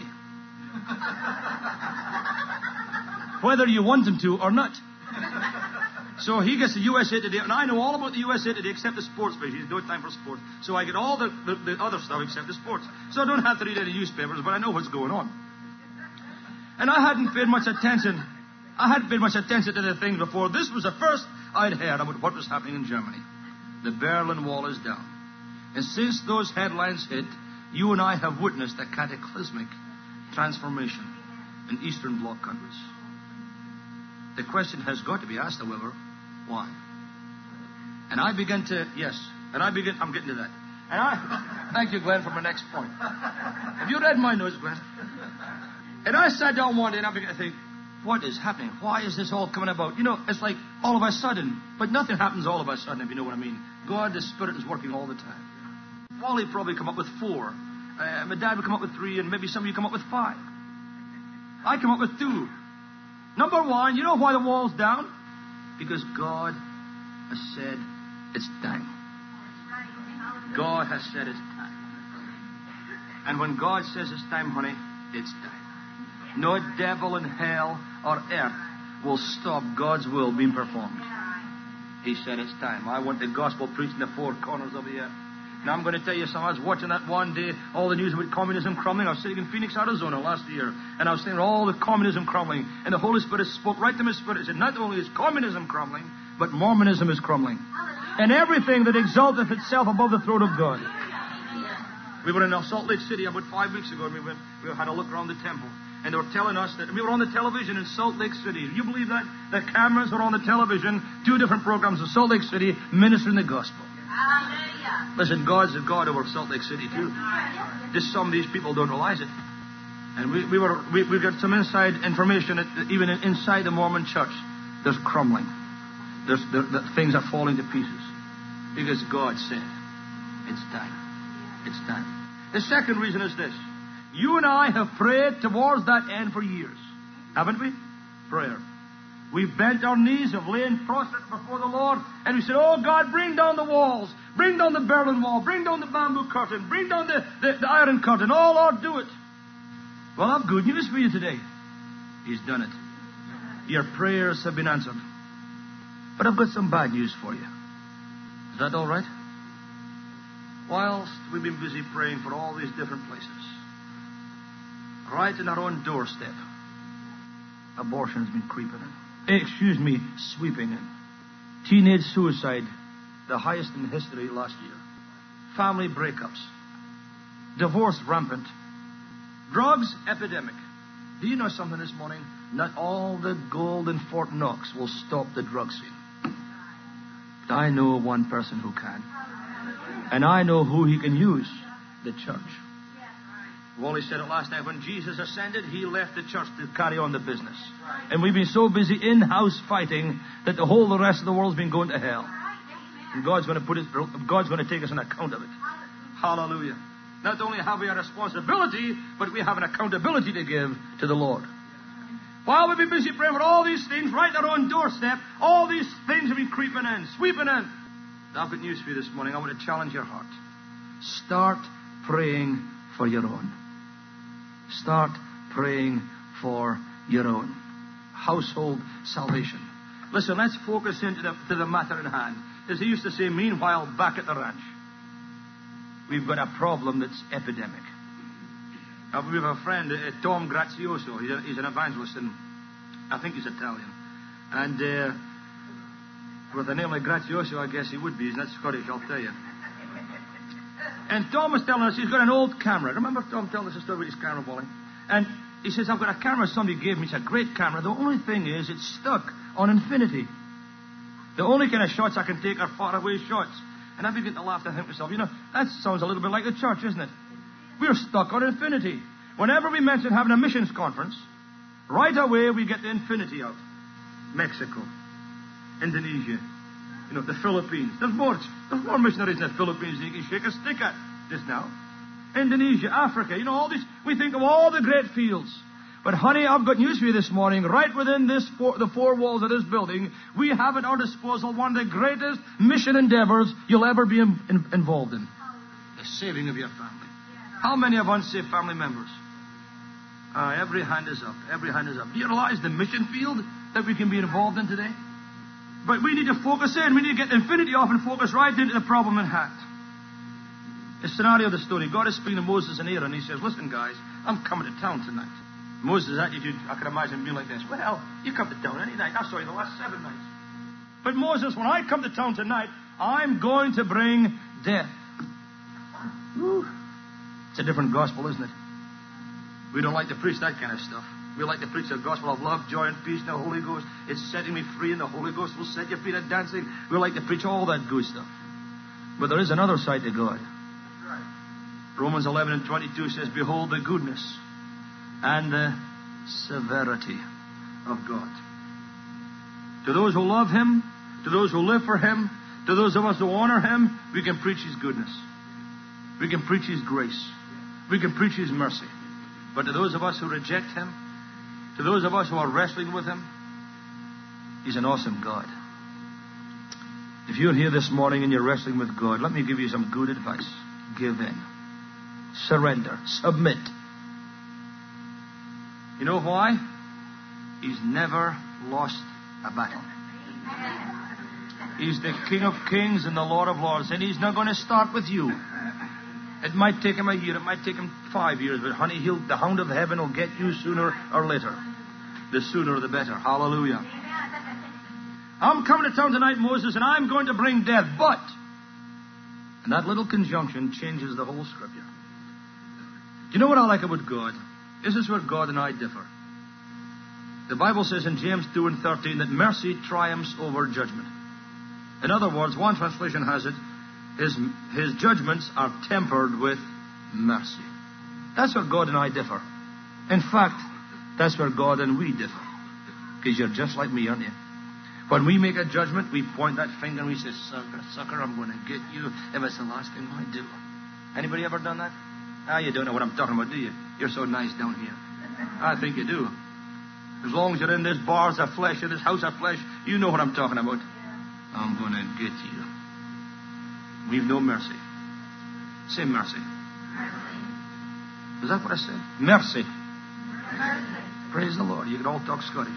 S3: Whether you want him to or not. So he gets the U S A Today, and I know all about the U S A Today except the sports page. He's no time for sports. So I get all the, the, the other stuff except the sports. So I don't have to read any newspapers, but I know what's going on. And I hadn't paid much attention. I hadn't paid much attention to the things before. This was the first I'd heard about what was happening in Germany. The Berlin Wall is down. And since those headlines hit, you and I have witnessed a cataclysmic transformation in Eastern Bloc countries. The question has got to be asked, however, why? And I begin to, yes, and I begin, I'm getting to that. And I, thank you, Glenn, for my next point. Have you read my notes, Glenn? And I sat down one day and I began to think, what is happening? Why is this all coming about? You know, it's like all of a sudden, but nothing happens all of a sudden, if you know what I mean. God, the Spirit, is working all the time. Wally probably come up with four. Uh, my dad would come up with three, and maybe some of you come up with five. I come up with two. Number one, you know why the wall's down? Because God has said it's time. God has said it's time. And when God says it's time, honey, it's time. No devil in hell or earth will stop God's will being performed. He said it's time. I want the gospel preached in the four corners of the earth. Now I'm going to tell you something. I was watching that one day, all the news about communism crumbling. I was sitting in Phoenix, Arizona last year, and I was seeing all the communism crumbling. And the Holy Spirit spoke right to my spirit. He said, not only is communism crumbling, but Mormonism is crumbling. And everything that exalteth itself above the throne of God. We were in Salt Lake City about five weeks ago, and we went, we had a look around the temple. And they were telling us that we were on the television in Salt Lake City. Do you believe that? The cameras were on the television, two different programs in Salt Lake City, ministering the gospel. Hallelujah. Listen, God's a God over Salt Lake City too. Just some of these people don't realize it. And we, we were we, we got some inside information that even inside the Mormon church, there's crumbling. There's the, the things are falling to pieces because God said, "It's time. It's time." The second reason is this. You and I have prayed towards that end for years. Haven't we? Prayer. We've bent our knees, have lain prostrate before the Lord, and we said, oh God, bring down the walls. Bring down the Berlin Wall. Bring down the bamboo curtain. Bring down the, the, the iron curtain. Oh, Lord, do it. Well, I've good news for you today. He's done it. Your prayers have been answered. But I've got some bad news for you. Is that all right? Whilst we've been busy praying for all these different places, right in our own doorstep, abortion's been creeping in. Excuse me, sweeping in. Teenage suicide, the highest in history last year. Family breakups. Divorce rampant. Drugs epidemic. Do you know something this morning? Not all the gold in Fort Knox will stop the drug scene. But I know one person who can. And I know who he can use. The church. Wally said it last night. When Jesus ascended, he left the church to carry on the business. And we've been so busy in-house fighting that the whole the rest of the world's been going to hell. And God's going to put it, God's going to take us an account of it. Hallelujah. Not only have we a responsibility, but we have an accountability to give to the Lord. While we've been busy praying for all these things right at our own doorstep, all these things have been creeping in, sweeping in. I've got news for you this morning. I want to challenge your heart. Start praying for your own. Start praying for your own household salvation. Listen, let's focus into the, to the matter in hand. As they used to say, meanwhile, back at the ranch, we've got a problem that's epidemic. Now, we have a friend, uh, Tom Grazioso. He's, a, he's an evangelist, and I think he's Italian. And uh, with a name like Grazioso, I guess he would be. He's not Scottish, I'll tell you. And Tom was telling us he's got an old camera. Remember Tom telling us a story about his camera, Wally? And he says, I've got a camera somebody gave me. It's a great camera. The only thing is it's stuck on infinity. The only kind of shots I can take are far away shots. And I begin to laugh and think to myself, you know, that sounds a little bit like the church, isn't it? We're stuck on infinity. Whenever we mention having a missions conference, right away we get the infinity out. Mexico, Indonesia, you know, the Philippines. There's more, there's more missionaries in the Philippines than you can shake a stick at just now. Indonesia, Africa, you know, all these. We think of all the great fields. But honey, I've got news for you this morning. Right within this four, the four walls of this building, we have at our disposal one of the greatest mission endeavors you'll ever be in, in, involved in. The saving of your family. How many of unsaved family members? Uh, every hand is up. Every hand is up. Do you realize the mission field that we can be involved in today? But we need to focus in. We need to get infinity off and focus right into the problem in hand. The scenario of the story. God is speaking to Moses and Aaron. He says, listen, guys, I'm coming to town tonight. Moses' attitude, I can imagine being like this. Well, you come to town any night. I saw you the last seven nights. But Moses, when I come to town tonight, I'm going to bring death. Whew. It's a different gospel, isn't it? We don't like to preach that kind of stuff. We like to preach the gospel of love, joy, and peace in the Holy Ghost. It's setting me free, and the Holy Ghost will set your feet at dancing. We like to preach all that good stuff. But there is another side to God. Romans eleven and twenty-two says, behold the goodness and the severity of God. To those who love Him, to those who live for Him, to those of us who honor Him, we can preach His goodness. We can preach His grace. We can preach His mercy. But to those of us who reject Him, to those of us who are wrestling with Him, He's an awesome God. If you're here this morning and you're wrestling with God, let me give you some good advice. Give in. Surrender. Submit. You know why? He's never lost a battle. He's the King of Kings and the Lord of Lords, and He's not going to start with you. It might take Him a year, it might take Him five years, but honey, he'll, the hound of heaven will get you sooner or later. The sooner the better. Hallelujah. I'm coming to town tonight, Moses, and I'm going to bring death, but... And that little conjunction changes the whole scripture. Do you know what I like about God? This is where God and I differ. The Bible says in James two and thirteen that mercy triumphs over judgment. In other words, one translation has it, his, his judgments are tempered with mercy. That's where God and I differ. In fact, that's where God and we differ. Because you're just like me, aren't you? When we make a judgment, we point that finger and we say, sucker, sucker, I'm going to get you if it's the last thing I do. Anybody ever done that? Ah, you don't know what I'm talking about, do you? You're so nice down here. I think you do. As long as you're in this bars of flesh, in this house of flesh, you know what I'm talking about. I'm going to get you. We've no mercy. Say mercy. Is that what I said? Mercy. Mercy. Praise the Lord. You can all talk Scottish.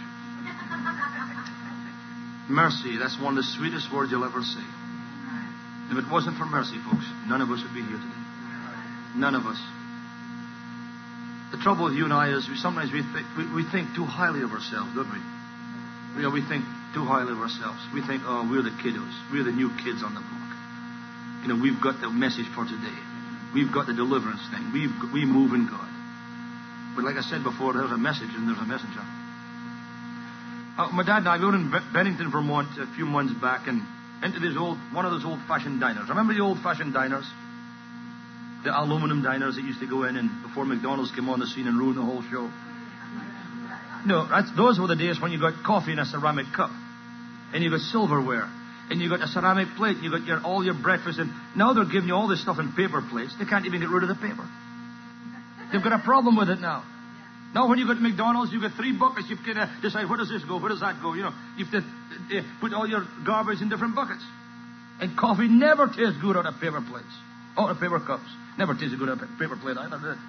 S3: Mercy, that's one of the sweetest words you'll ever say. If it wasn't for mercy, folks, none of us would be here today. None of us. The trouble with you and I is we sometimes we think, we, we think too highly of ourselves, don't we? You know, we think too highly of ourselves. We think, oh, we're the kiddos. We're the new kids on the block. You know, we've got the message for today. We've got the deliverance thing. We've, we move in God. But like I said before, there's a message and there's a messenger. Uh, my dad and I, we were in Bennington, Vermont a few months back and into this old, one of those old-fashioned diners. Remember the old-fashioned diners? The aluminum diners that used to go in and before McDonald's came on the scene and ruined the whole show. No, that's, those were the days when you got coffee in a ceramic cup. And you got silverware. And you got a ceramic plate. And you got your, all your breakfast. And now they're giving you all this stuff in paper plates. They can't even get rid of the paper. They've got a problem with it now. Now when you go to McDonald's, you get three buckets. You can uh, decide, where does this go? Where does that go? You know, you have to uh, put all your garbage in different buckets. And coffee never tastes good out of paper plates. Out of paper cups. Never tasted good out of a paper plate either, did it?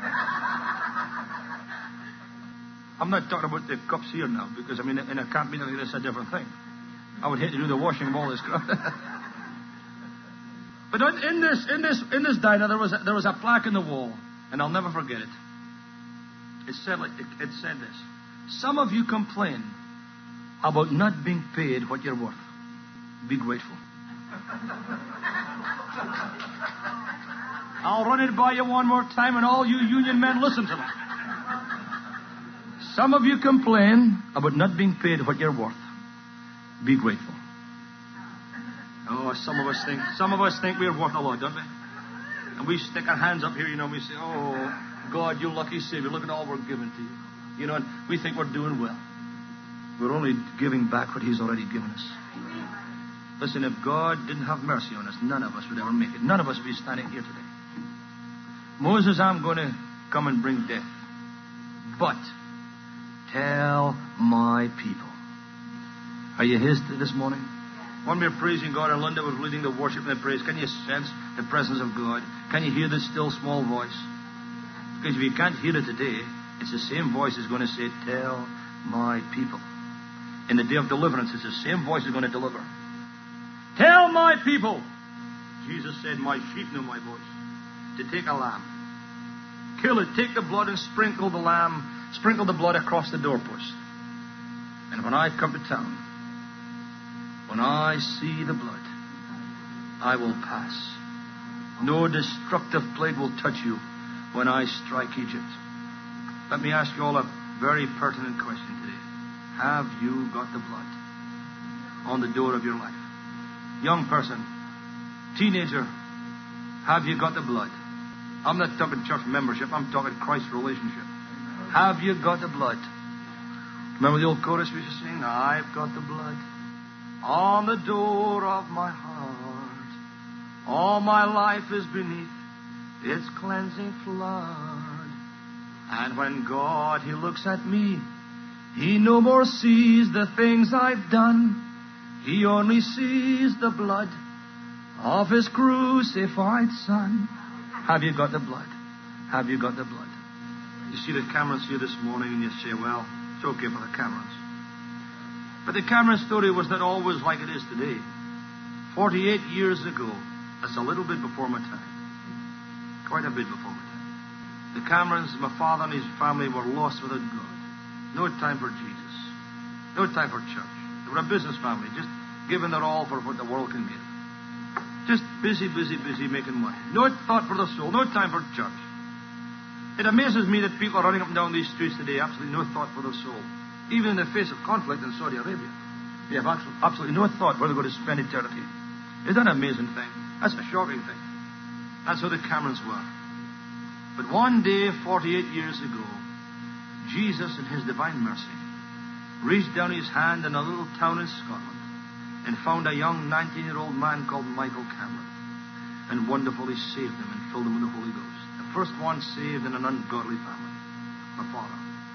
S3: I'm not talking about the cups here now, because, I mean, in a camp meeting like this, it's a different thing. I would hate to do the washing of all this crap. But in this, in this, in this diner, there was a, there was a plaque in the wall, and I'll never forget it. It said like it, it said this: some of you complain about not being paid what you're worth. Be grateful. I'll run it by you one more time, and all you union men, listen to me. Some of you complain about not being paid what you're worth. Be grateful. Oh, some of us think some of us think we're worth a lot, don't we? And we stick our hands up here, you know, and we say, "Oh, God, you lucky Savior, look at all we're giving to you." You know, and we think we're doing well. We're only giving back what He's already given us. Listen, if God didn't have mercy on us, none of us would ever make it. None of us would be standing here today. Moses, I'm going to come and bring death. But tell my people. Are you his this morning? When we were praising God, and Linda was leading the worship and the praise, can you sense the presence of God? Can you hear the still small voice? Because if you can't hear it today, it's the same voice that's going to say, tell my people. In the day of deliverance, it's the same voice that's going to deliver. Tell my people. Jesus said, my sheep know my voice. To take a lamb, kill it, take the blood and sprinkle the lamb, sprinkle the blood across the doorpost. And when I come to town, when I see the blood, I will pass. No destructive plague will touch you when I strike Egypt. Let me ask you all a very pertinent question today. Have you got the blood on the door of your life? Young person, teenager, have you got the blood? I'm not talking church membership, I'm talking Christ relationship. Have you got the blood? Remember the old chorus we used to sing? I've got the blood on the door of my heart. All my life is beneath its cleansing flood. And when God, He looks at me, He no more sees the things I've done. He only sees the blood of His crucified Son. Have you got the blood? Have you got the blood? You see the cameras here this morning and you say, well, it's okay for the cameras. But the camera story was not always like it is today. forty-eight years ago, that's a little bit before my time. Quite a bit before my time. The Camerons, my father and his family were lost without God. No time for Jesus. No time for church. They were a business family, just giving their all for what the world can give. Just busy, busy, busy making money. No thought for the soul. No time for church. It amazes me that people are running up and down these streets today, absolutely no thought for the soul. Even in the face of conflict in Saudi Arabia, they have absolutely no thought where they're going to spend eternity. Isn't that an amazing thing? That's a shocking thing. That's how the Camerons were. But one day, forty-eight years ago, Jesus, in His divine mercy, reached down His hand in a little town in Scotland and found a young nineteen-year-old man called Michael Cameron, and wonderfully saved him and filled him with the Holy Ghost. The first one saved in an ungodly family, my father.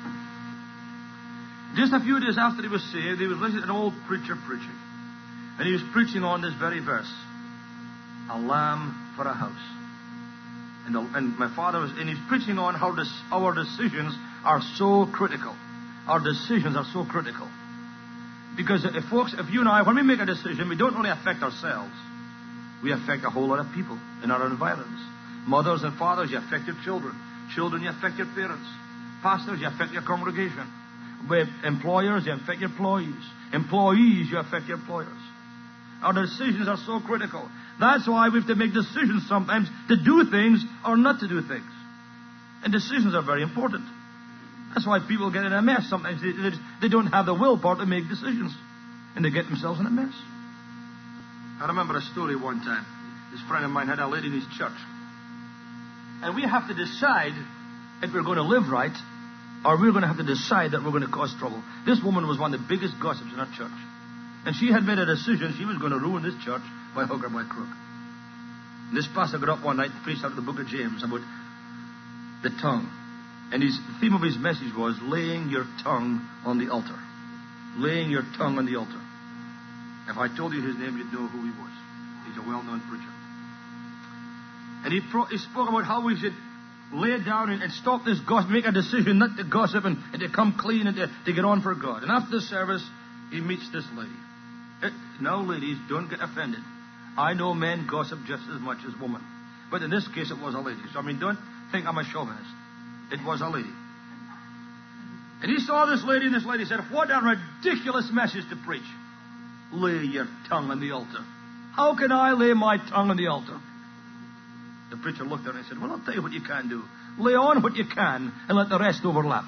S3: Just a few days after he was saved, he was listening to an old preacher preaching, and he was preaching on this very verse, a lamb for a house. And, the, and my father was, and he's preaching on how this, our decisions are so critical. Our decisions are so critical. Because, if folks, if you and I, when we make a decision, we don't only affect ourselves. We affect a whole lot of people in our environs. Mothers and fathers, you affect your children. Children, you affect your parents. Pastors, you affect your congregation. Employers, you affect your employees. Employees, you affect your employers. Our decisions are so critical. That's why we have to make decisions sometimes to do things or not to do things. And decisions are very important. That's why people get in a mess. Sometimes they, they, they don't have the willpower to make decisions. And they get themselves in a mess. I remember a story one time. This friend of mine had a lady in his church. And we have to decide if we're going to live right, or we're going to have to decide that we're going to cause trouble. This woman was one of the biggest gossips in our church. And she had made a decision she was going to ruin this church by hook or by crook. And this pastor got up one night and preached out of the book of James about the tongue. And his, the theme of his message was laying your tongue on the altar. Laying your tongue on the altar. If I told you his name, you'd know who he was. He's a well-known preacher. And he, pro- he spoke about how we should lay down and, and stop this gossip, make a decision not to gossip and, and to come clean and to, to get on for God. And after the service, he meets this lady. It, now, ladies, don't get offended. I know men gossip just as much as women. But in this case, it was a lady. So, I mean, don't think I'm a chauvinist. It was a lady. And he saw this lady, and this lady said, what a ridiculous message to preach. Lay your tongue on the altar. How can I lay my tongue on the altar? The preacher looked at her and said, well, I'll tell you what you can do. Lay on what you can and let the rest overlap.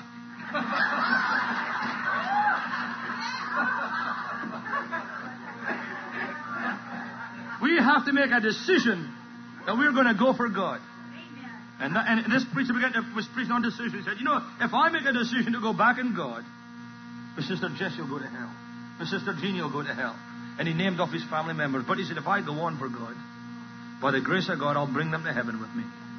S3: We have to make a decision that we're going to go for God. And, that, and this preacher began to, was preaching on decision. He said, you know, if I make a decision to go back in God, my sister Jessie will go to hell. My sister Jeannie will go to hell. And he named off his family members. But he said, if I go on for God, by the grace of God, I'll bring them to heaven with me.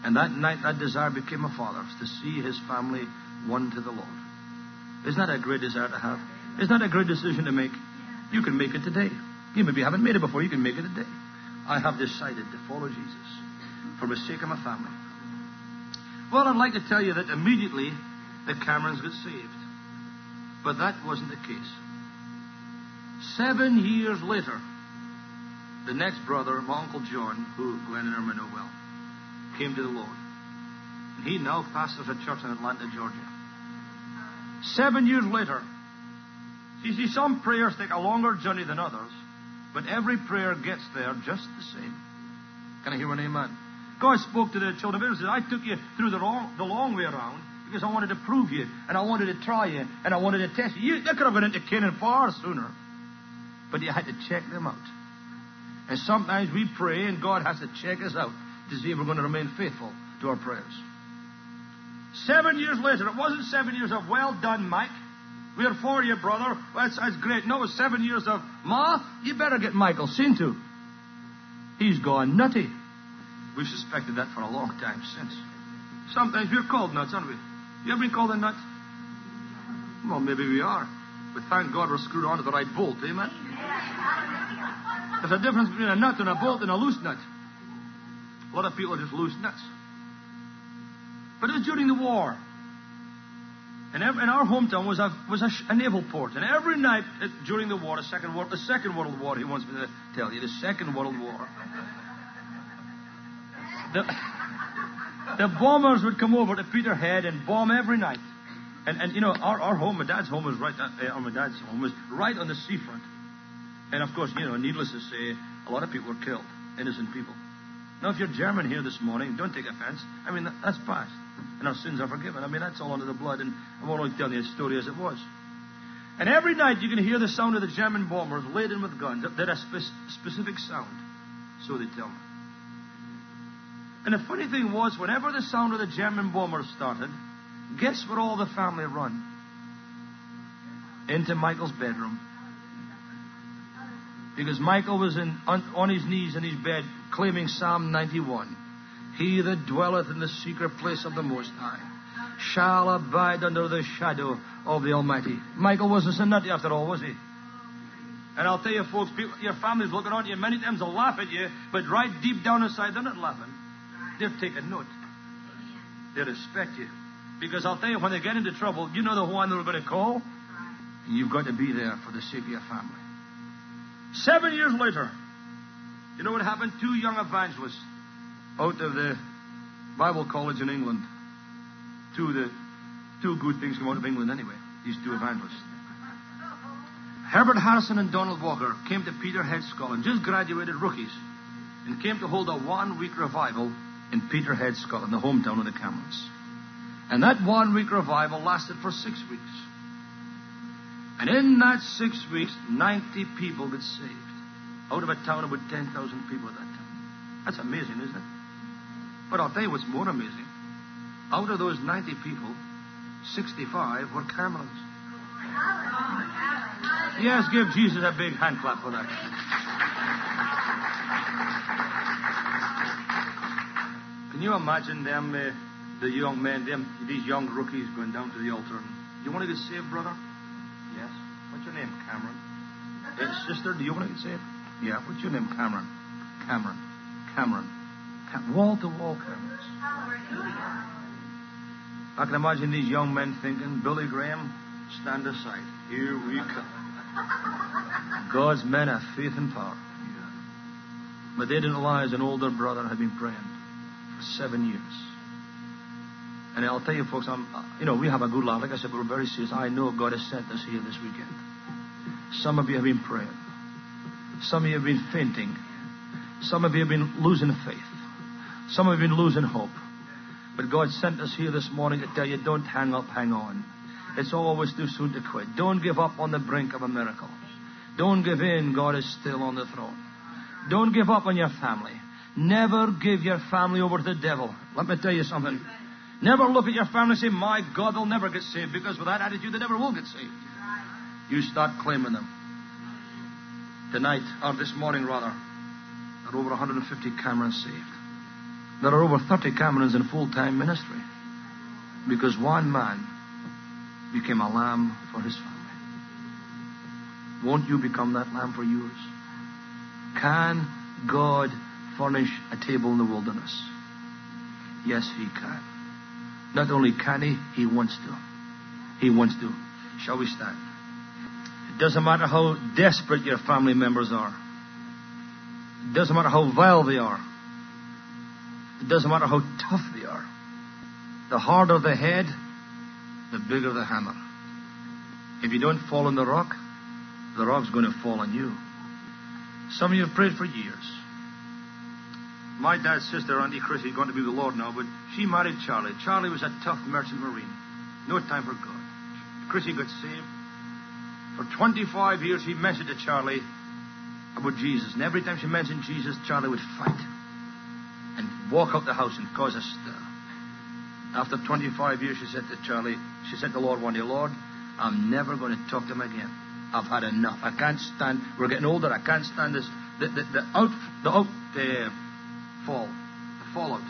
S5: And that night, that desire became a father's, to see his family won to the Lord. Isn't that a great desire to have? Isn't that a great decision to make? You can make it today. You maybe haven't made it before. You can make it today. I have decided to follow Jesus for the sake of my family. Well, I'd like to tell you that immediately the Camerons got saved. But that wasn't the case. Seven years later, the next brother, my Uncle John, who Glenn and Irma know well, came to the Lord. And he now pastors a church in Atlanta, Georgia. Seven years later, you see, some prayers take a longer journey than others, but every prayer gets there just the same. Can I hear an amen? God spoke to the children of Israel. I took you through the long, the long way around because I wanted to prove you, and I wanted to try you, and I wanted to test you. You they could have gone into Canaan far sooner, but you had to check them out. And sometimes we pray, and God has to check us out to see if we're going to remain faithful to our prayers. Seven years later, it wasn't seven years of, well done, Mike. We're for you, brother. That's, that's great. No, it was seven years of, Ma, you better get Michael seen to. He's gone nutty. We've suspected that for a long time since. Sometimes we're called nuts, aren't we? You ever been called a nut? Well, maybe we are. But thank God we're screwed onto the right bolt, amen? There's a difference between a nut and a bolt and a loose nut. A lot of people are just loose nuts. But it was during the war. And every, in our hometown was a was a, a naval port. And every night uh, during the war, the second war, the Second World War, he wants me to tell you, the Second World War, the, the bombers would come over to Peterhead and bomb every night. And and you know, our, our home, my dad's home was right, uh, or my dad's home was right on the seafront. And of course, you know, needless to say, a lot of people were killed, innocent people. Now, if you're German here this morning, don't take offense. I mean, that, that's past. And our sins are forgiven. I mean, that's all under the blood. And I won't only tell you the story as it was. And every night you can hear the sound of the German bombers laden with guns. They're a spe- specific sound. So they tell me. And the funny thing was, whenever the sound of the German bombers started, guess where all the family run? Into Michael's bedroom. Because Michael was in, on, on his knees in his bed claiming Psalm ninety-one. He that dwelleth in the secret place of the Most High shall abide under the shadow of the Almighty. Michael wasn't so nutty after all, was he? And I'll tell you, folks, people, your family's looking on you. Many times they'll laugh at you, but right deep down inside, they're not laughing. They're taking note. They respect you. Because I'll tell you, when they get into trouble, you know the one they're going to call? And you've got to be there for the sake of your family. Seven years later, you know what happened? Two young evangelists out of the Bible College in England. Two of the two good things come out of England anyway. These two evangelists. Herbert Harrison and Donald Walker came to Peterhead, Scotland, just graduated rookies, and came to hold a one-week revival in Peterhead, Scotland, the hometown of the Camerons. And that one-week revival lasted for six weeks. And in that six weeks, ninety people got saved. Out of a town of about ten thousand people at that time. That's amazing, isn't it? But I'll tell you what's more amazing. Out of those ninety people, sixty-five were Camerons. Yes, give Jesus a big hand clap for that. Can you imagine them, uh, the young men, them, these young rookies going down to the altar? And, you want to get saved, brother? Yes. What's your name, Cameron? Hey, sister, do you want to get saved? Yeah. What's your name, Cameron? Cameron. Cameron. Cam- wall-to-wall Camerons. I can imagine these young men thinking, Billy Graham, stand aside. Here we come. God's men have faith and power. But they didn't realize an older brother had been praying for seven years. And I'll tell you, folks, I'm, you know, we have a good lot. Like I said, we're very serious. I know God has sent us here this weekend. Some of you have been praying. Some of you have been fainting. Some of you have been losing faith. Some of you have been losing hope. But God sent us here this morning to tell you, don't hang up, hang on. It's always too soon to quit. Don't give up on the brink of a miracle. Don't give in. God is still on the throne. Don't give up on your family. Never give your family over to the devil. Let me tell you something. Never look at your family and say, my God, they'll never get saved. Because with that attitude, they never will get saved. You start claiming them. Tonight, or this morning rather, there are over one hundred fifty Camerons saved. There are over thirty Camerons in full-time ministry because one man became a lamb for his family. Won't you become that lamb for yours? Can God furnish a table in the wilderness? Yes, He can. Not only can He, He wants to. He wants to. Shall we stand? It doesn't matter how desperate your family members are. It doesn't matter how vile they are. It doesn't matter how tough they are. The harder the head, the bigger the hammer. If you don't fall on the rock, the rock's going to fall on you. Some of you have prayed for years. My dad's sister, Auntie Chrissy, is going to be with the Lord now, but she married Charlie. Charlie was a tough merchant marine. No time for God. Chrissy got saved. For twenty-five years, he mentioned to Charlie about Jesus. And every time she mentioned Jesus, Charlie would fight and walk out the house and cause a stir. After twenty-five years, she said to Charlie, she said to the Lord one day, Lord, I'm never going to talk to him again. I've had enough. I can't stand, we're getting older, I can't stand this, the, the, the out, the out, the fall, the fallout.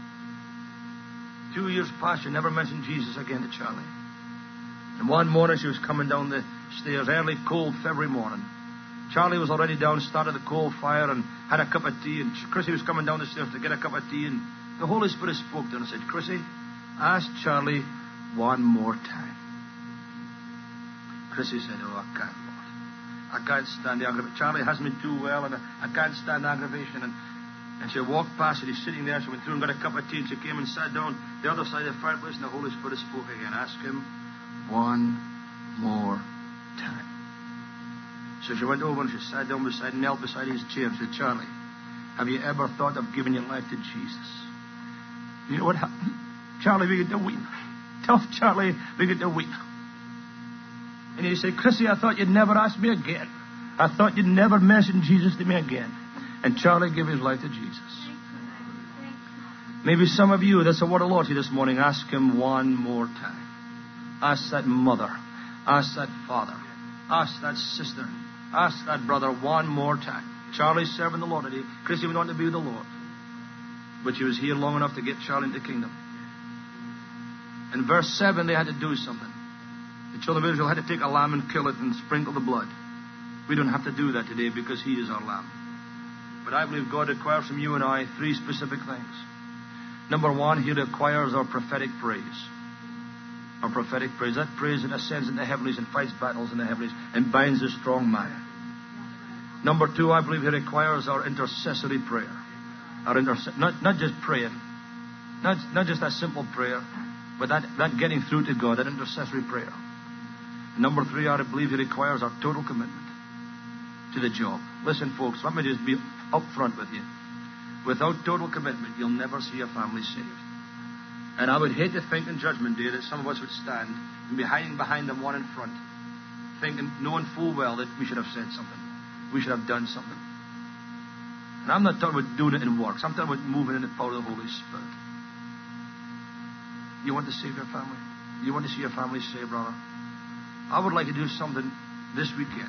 S5: Two years past, she never mentioned Jesus again to Charlie. And one morning, she was coming down the stairs, early, cold February morning. Charlie was already down, started the coal fire and had a cup of tea. And Chrissy was coming down the stairs to get a cup of tea. And the Holy Spirit spoke to her and said, Chrissy, ask Charlie one more time. Chrissy said, oh, I can't, Lord. I can't stand the aggravation. Charlie hasn't been too well, and I can't stand the aggravation. And, and she walked past it. He's sitting there. She went through and got a cup of tea. And she came and sat down the other side of the fireplace. And the Holy Spirit spoke again. Ask him one more time. So she went over and she sat down beside, knelt beside his chair and said, Charlie, have you ever thought of giving your life to Jesus? You know what happened? Charlie began to weep. Tough Charlie began to weep. And he said, Chrissy, I thought you'd never ask me again. I thought you'd never mention Jesus to me again. And Charlie gave his life to Jesus. Maybe some of you, that's a word of the Lord to you this morning. Ask him one more time. Ask that mother. Ask that father. Ask that sister. Ask that brother one more time. Charlie's serving the Lord today. Chrissy went on to be with the Lord. But she was here long enough to get Charlie into the kingdom. In verse seven, they had to do something. The children of Israel had to take a lamb and kill it and sprinkle the blood. We don't have to do that today because He is our lamb. But I believe God requires from you and I three specific things. Number one, He requires our prophetic praise. Our prophetic praise. That praise that ascends in the heavens and fights battles in the heavens and binds the strong man. Number two, I believe He requires our intercessory prayer. Our interse- not, not just praying. Not, not just that simple prayer, but that, that getting through to God, that intercessory prayer. Number three, I believe He requires our total commitment to the job. Listen, folks, let me just be upfront with you. Without total commitment, you'll never see a family saved. And I would hate to think on Judgment Day that some of us would stand and be hiding behind them one in front, thinking, knowing full well that we should have said something. We should have done something. And I'm not talking about doing it in works. I'm talking about moving in the power of the Holy Spirit. You want to save your family? You want to see your family saved, brother? I would like to do something this weekend.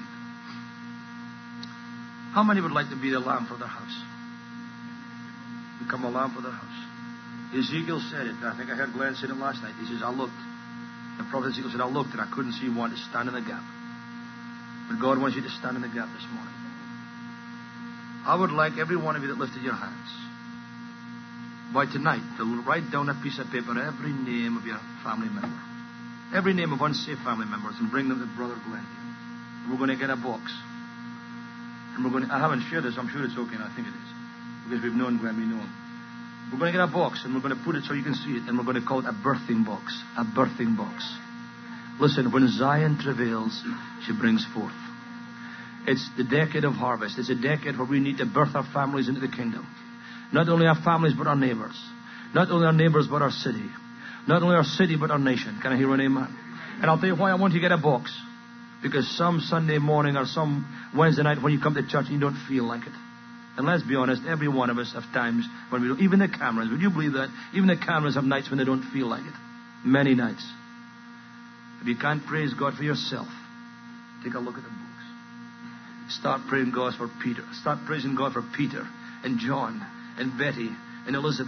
S5: How many would like to be the lamb for their house? Become a lamb for their house. Ezekiel said it. I think I heard Glenn say it last night. He says, I looked. The prophet Ezekiel said, I looked and I couldn't see one to stand in the gap. But God wants you to stand in the gap this morning. I would like every one of you that lifted your hands, by tonight, to write down a piece of paper every name of your family member. Every name of unsafe family members, and bring them to Brother Glenn. And we're going to get a box. And we're going to, I haven't shared this, I'm sure it's okay, and I think it is. Because we've known Glenn, we know him. We're going to get a box, and we're going to put it so you can see it, and we're going to call it a birthing box. A birthing box. Listen, when Zion travails, she brings forth. It's the decade of harvest. It's a decade where we need to birth our families into the kingdom. Not only our families, but our neighbors. Not only our neighbors, but our city. Not only our city, but our nation. Can I hear an amen? And I'll tell you why I want you to get a box. Because some Sunday morning or some Wednesday night when you come to church and you don't feel like it. And let's be honest, every one of us have times when we don't. Even the cameras, would you believe that? Even the cameras have nights when they don't feel like it. Many nights. If you can't praise God for yourself, take a look at the books. Start praying God for Peter. Start praising God for Peter and John and Betty and Elizabeth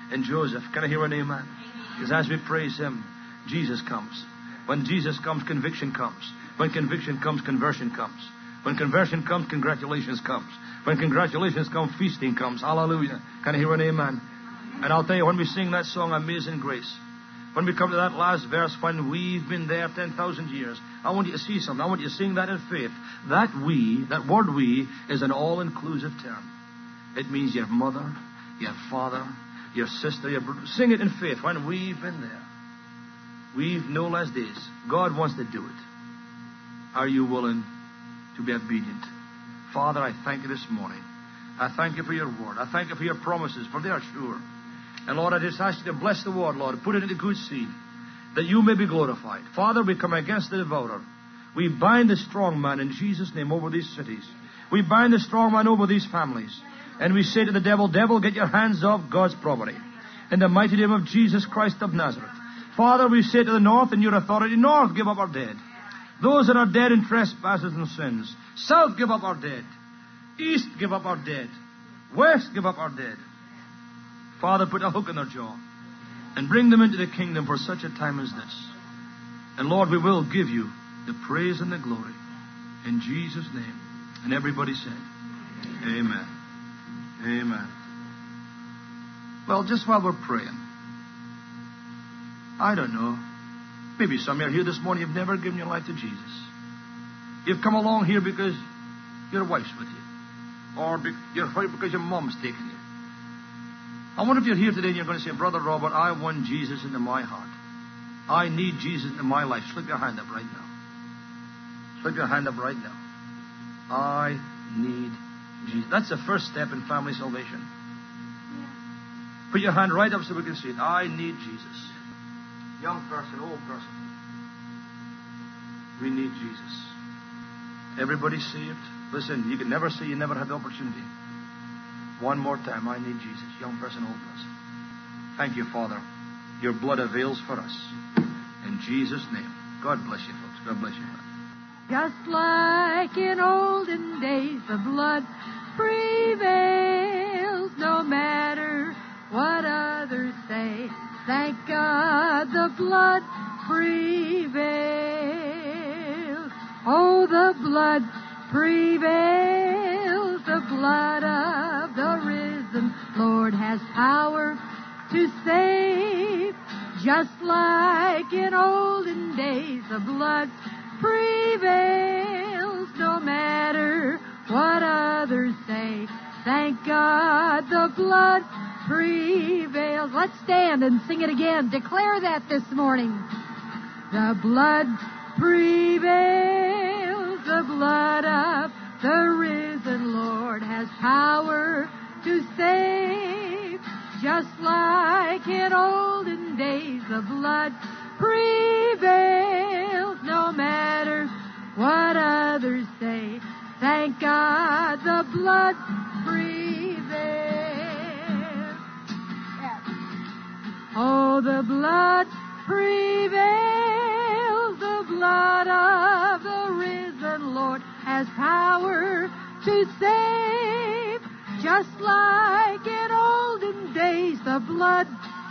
S5: and Joseph. Can I hear an amen? Because as we praise Him, Jesus comes. When Jesus comes, conviction comes. When conviction comes, conversion comes. When conversion comes, congratulations comes. When congratulations come, feasting comes. Hallelujah. Can I hear an amen? And I'll tell you, when we sing that song, Amazing Grace, when we come to that last verse, when we've been there ten thousand years, I want you to see something. I want you to sing that in faith. That we, that word we, is an all-inclusive term. It means your mother, your father, your sister, your brother. Sing it in faith. When we've been there, we've no less days. God wants to do it. Are you willing to be obedient? Father, I thank you this morning. I thank you for your word. I thank you for your promises, for they are sure. And Lord, I just ask you to bless the word, Lord, put it into good seed, that you may be glorified. Father, we come against the devourer. We bind the strong man in Jesus' name over these cities. We bind the strong man over these families. And we say to the devil, devil, get your hands off God's property. In the mighty name of Jesus Christ of Nazareth. Father, we say to the north and your authority, north, give up our dead. Those that are dead in trespasses and sins. South, give up our dead. East, give up our dead. West, give up our dead. Father, put a hook in their jaw and bring them into the kingdom for such a time as this. And Lord, we will give you the praise and the glory in Jesus' name. And everybody said, amen. Amen. Well, just while we're praying, I don't know, maybe some of you are here this morning, you've never given your life to Jesus. You've come along here because your wife's with you, or you're here because your mom's taking you. I wonder if you're here today and you're going to say, Brother Robert, I want Jesus into my heart. I need Jesus into my life. Slip your hand up right now. Slip your hand up right now. I need Jesus. That's the first step in family salvation. Put your hand right up so we can see it. I need Jesus. Young person, old person. We need Jesus. Everybody saved? Listen, you can never say you never had the opportunity. One more time, I need Jesus. Young person, old person. Thank you, Father. Your blood avails for us. In Jesus' name. God bless you, folks. God bless you.
S6: Just like in olden days, the blood prevails no matter what others say. Thank God the blood prevails. Oh, the blood prevails. The blood of the risen Lord has power to save. Just like in olden days, the blood prevails no matter what others say. Thank God the blood prevails. Let's stand and sing it again. Declare that this morning. The blood prevails. The blood of the risen Lord has power to save. Just like in olden days, the blood prevails no matter what others say. Thank God the blood prevails. Oh, the blood prevails. The blood of the risen Lord has power to save. Just like in olden days, the blood,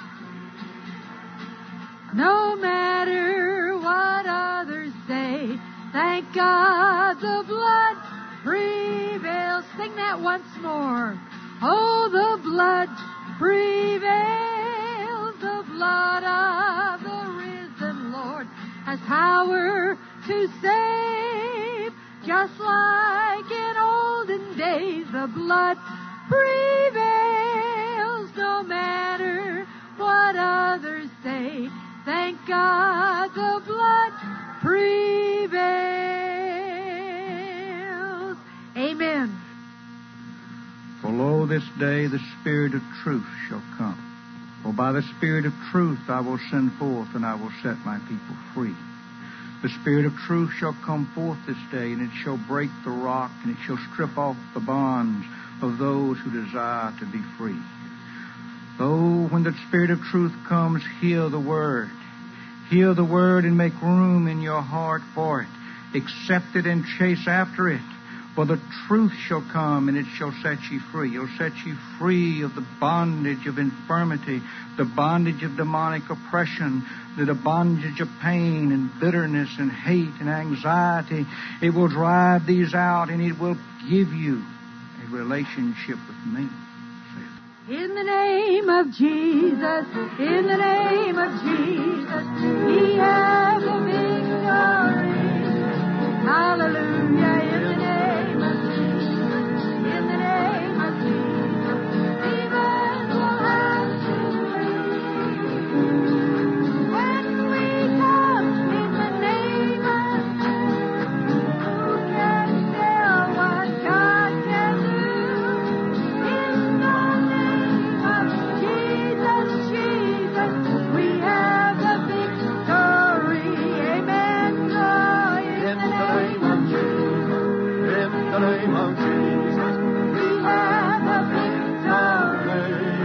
S6: no matter what others say, thank God the blood prevails. Sing that once more. Oh, the blood prevails. The blood of the risen Lord has power to save. Just like in olden days, the blood prevails no matter what others say. Thank God the blood prevails. Amen.
S2: For lo, this day the Spirit of truth shall come. For by the Spirit of truth I will send forth, and I will set my people free. The Spirit of truth shall come forth this day, and it shall break the rock, and it shall strip off the bonds of those who desire to be free. Oh, when the Spirit of truth comes, hear the Word. Hear the Word and make room in your heart for it. Accept it and chase after it.
S7: For the truth shall come, and it shall set you free. It'll set you free of the bondage of infirmity, the bondage of demonic oppression, the bondage of pain and bitterness and hate and anxiety. It will drive these out, and it will give you a relationship with me.
S6: In the name of Jesus, in the name of Jesus, we have the victory. Hallelujah. In the name of Jesus, in the name of Jesus, demons will have to flee. When we come in the name of Jesus, who can tell what God can do? In the name of Jesus, Jesus, we have the victory. Amen. Oh, in the name of Jesus,
S3: In the name of Jesus,
S6: we have the victory.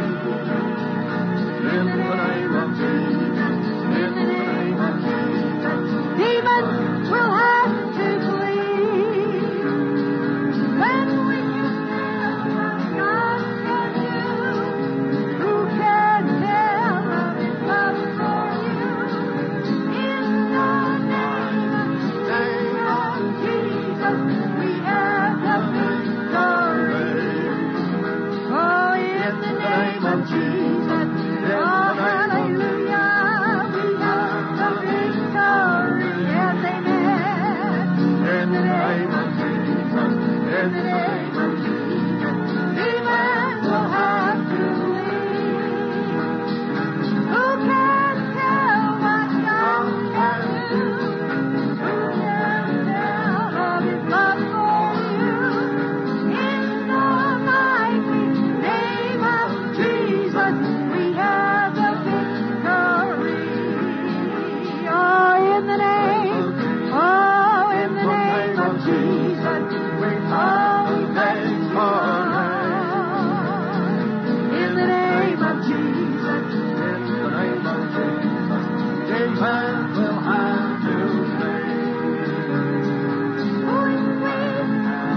S3: in the name of Jesus,
S6: In the name of Jesus, demons will have to flee. When we can tell what God can do, who can tell of His love for you? In the name of Jesus, we have the victory. Oh, in the name of Jesus, oh, hallelujah, we have the victory. Yes, amen.
S3: in the name of Jesus,
S6: In the name of Jesus, demons will have to leave. Who can tell what God can do? Who can tell of His love for you? In the mighty name of Jesus, we have the victory. Oh, in the name, oh, in the name of Jesus, oh, we thank God. In the name of Jesus,
S3: in the name of Jesus, demons will have to flee.
S6: who is free?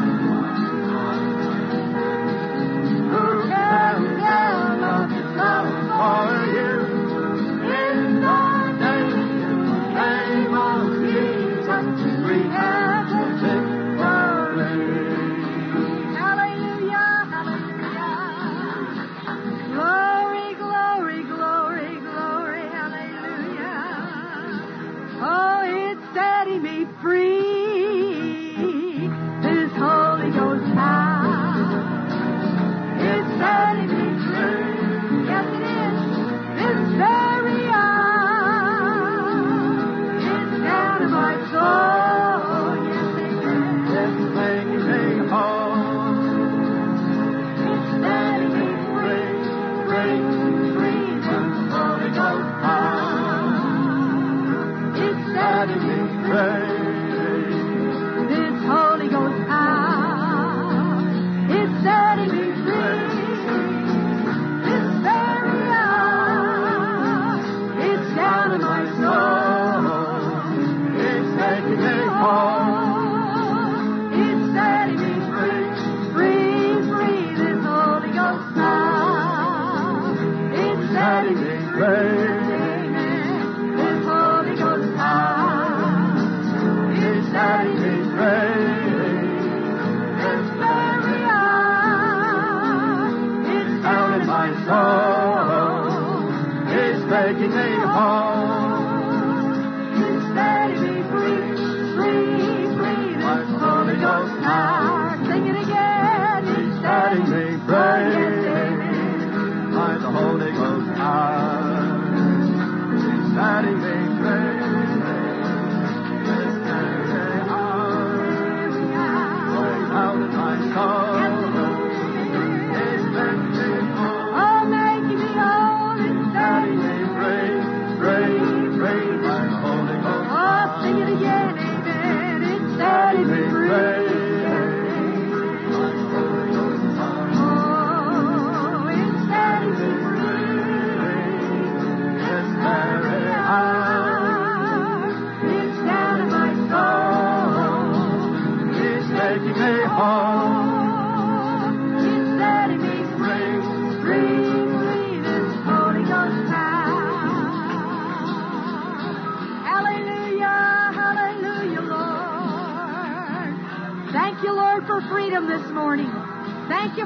S6: Who can tell of His love for you? In the name of Jesus, we have the victory. Hallelujah, hallelujah. Glory, glory, glory, glory, hallelujah. Oh, it's setting me free. This Holy Ghost power. It's setting me free. Yes, it is. This very hour. It's down in my soul. Yes, amen.
S3: It's making me whole.
S6: It's setting me free, free, free from the Holy Ghost power. It's setting me free. This Holy Ghost power. It's setting me free. This very hour. It's down in my soul.
S3: It's making me whole.
S6: It's setting me free, free, free. This Holy Ghost power. It's setting me free. This Holy Ghost power. It's setting me free. This very hour. It's down in my soul.
S3: It's making me whole.
S6: It's setting me free, free, free. This Holy Ghost power. Sing it again. It's
S3: Setting me free
S6: Yes, amen.
S3: by the Holy Ghost power. It's setting me free. This very hour. Going out in my soul. It's making me whole.
S6: Oh, making me whole. It's setting
S3: Setting me free, free.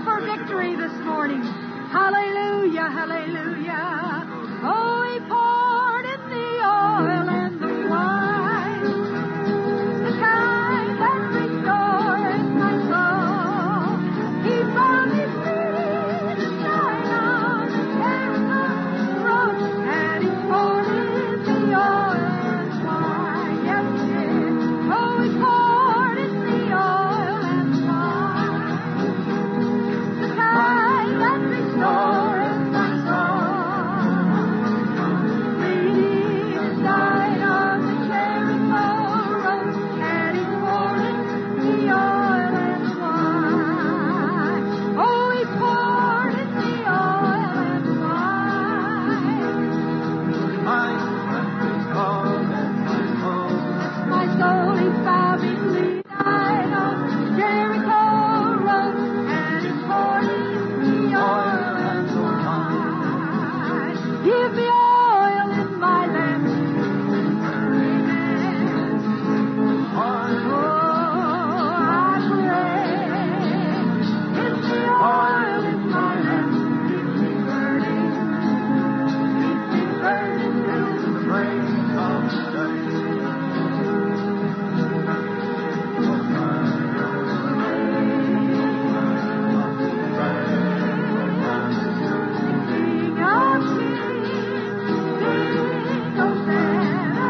S6: you for victory this morning. Hallelujah, hallelujah. Oh, he poured in the oil and the wine, the kind that restores my soul. He found his feet to shine on the Jericho road, and he poured in the oil and wine. Yes, he did. Oh, he poured in the oil and wine, the kind that restores my soul. Jesus died on the Jericho road, and he poured in the oil and wine. Oh, he poured in the oil and wine. My soul he found me sweet. Died on Jericho road, and he poured in the oil and wine. Give me oil in my lamp. Amen. Oh, I pray. Give me oil in my lamp. Keep me burning. Keep me burning till the break of day. King of kings, sing Hosanna,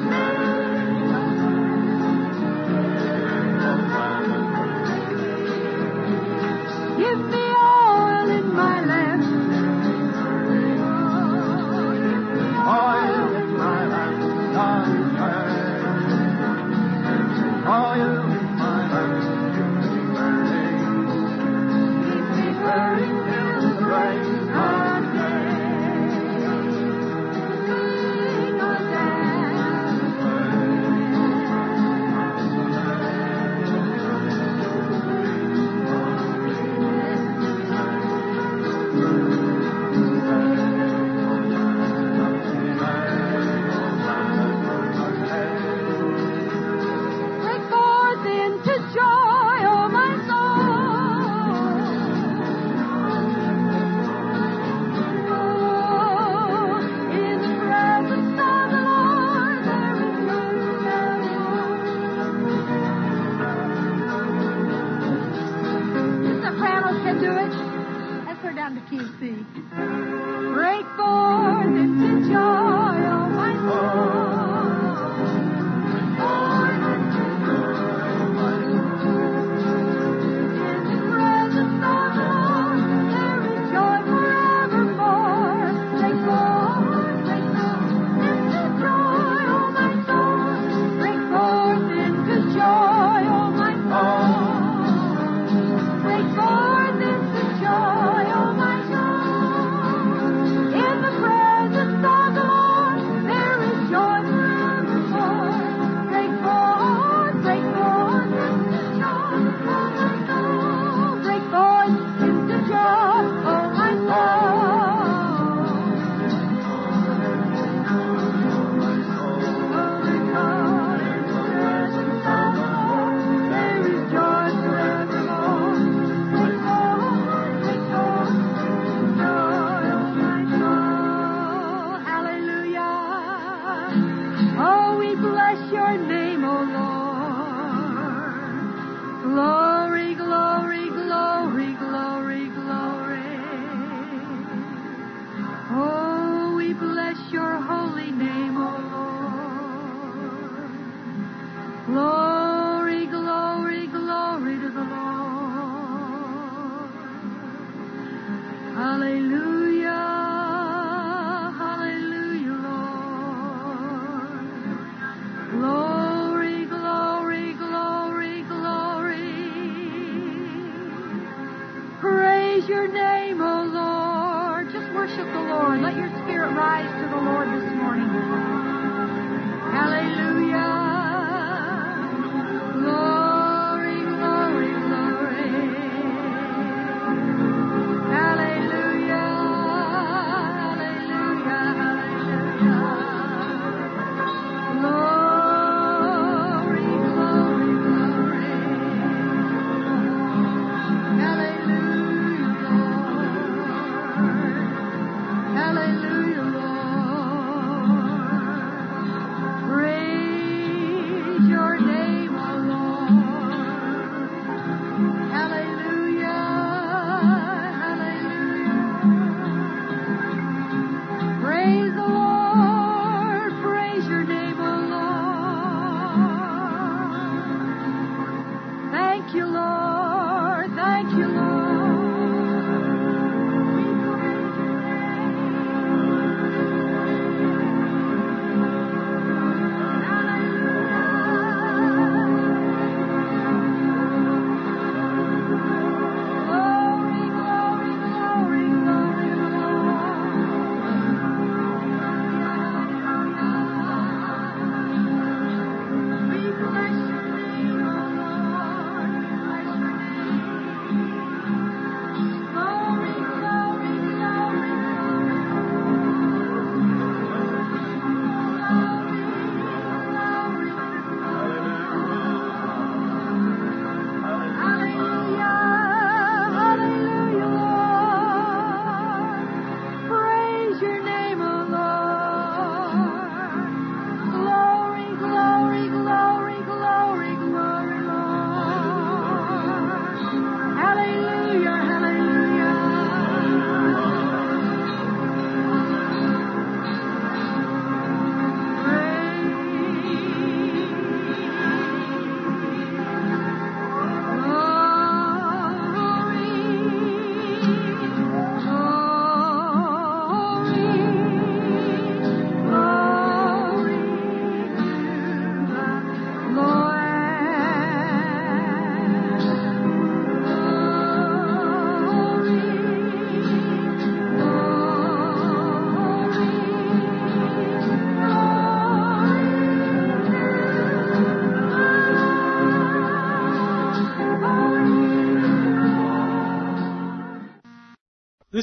S6: sing. Give me oil in my lamp. Oil in my lamp, none burn. Oil in my lamp, keep me burning till the break of day. Sing break forth into joy, oh my soul. Oh, in the presence of the Lord there is no The sopranos can do it. Let's go down to key C. Break forth into joy, oh my soul. Glory, glory, glory to the Lord. Hallelujah, hallelujah, Lord. Glory, glory, glory, glory. Praise your name, O Lord. Just worship the Lord. Let your spirit rise to the Lord this morning. Hallelujah. Glory, glory, glory. Hallelujah, hallelujah, hallelujah. Glory, glory, glory. Hallelujah.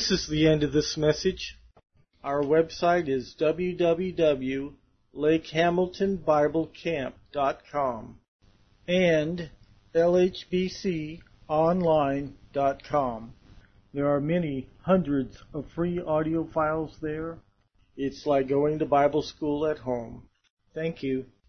S1: This is the end of this message. Our website is w w w dot lake hamilton bible camp dot com and l h b c online dot com. There are many hundreds of free audio files there. It's like going to Bible school at home. Thank you.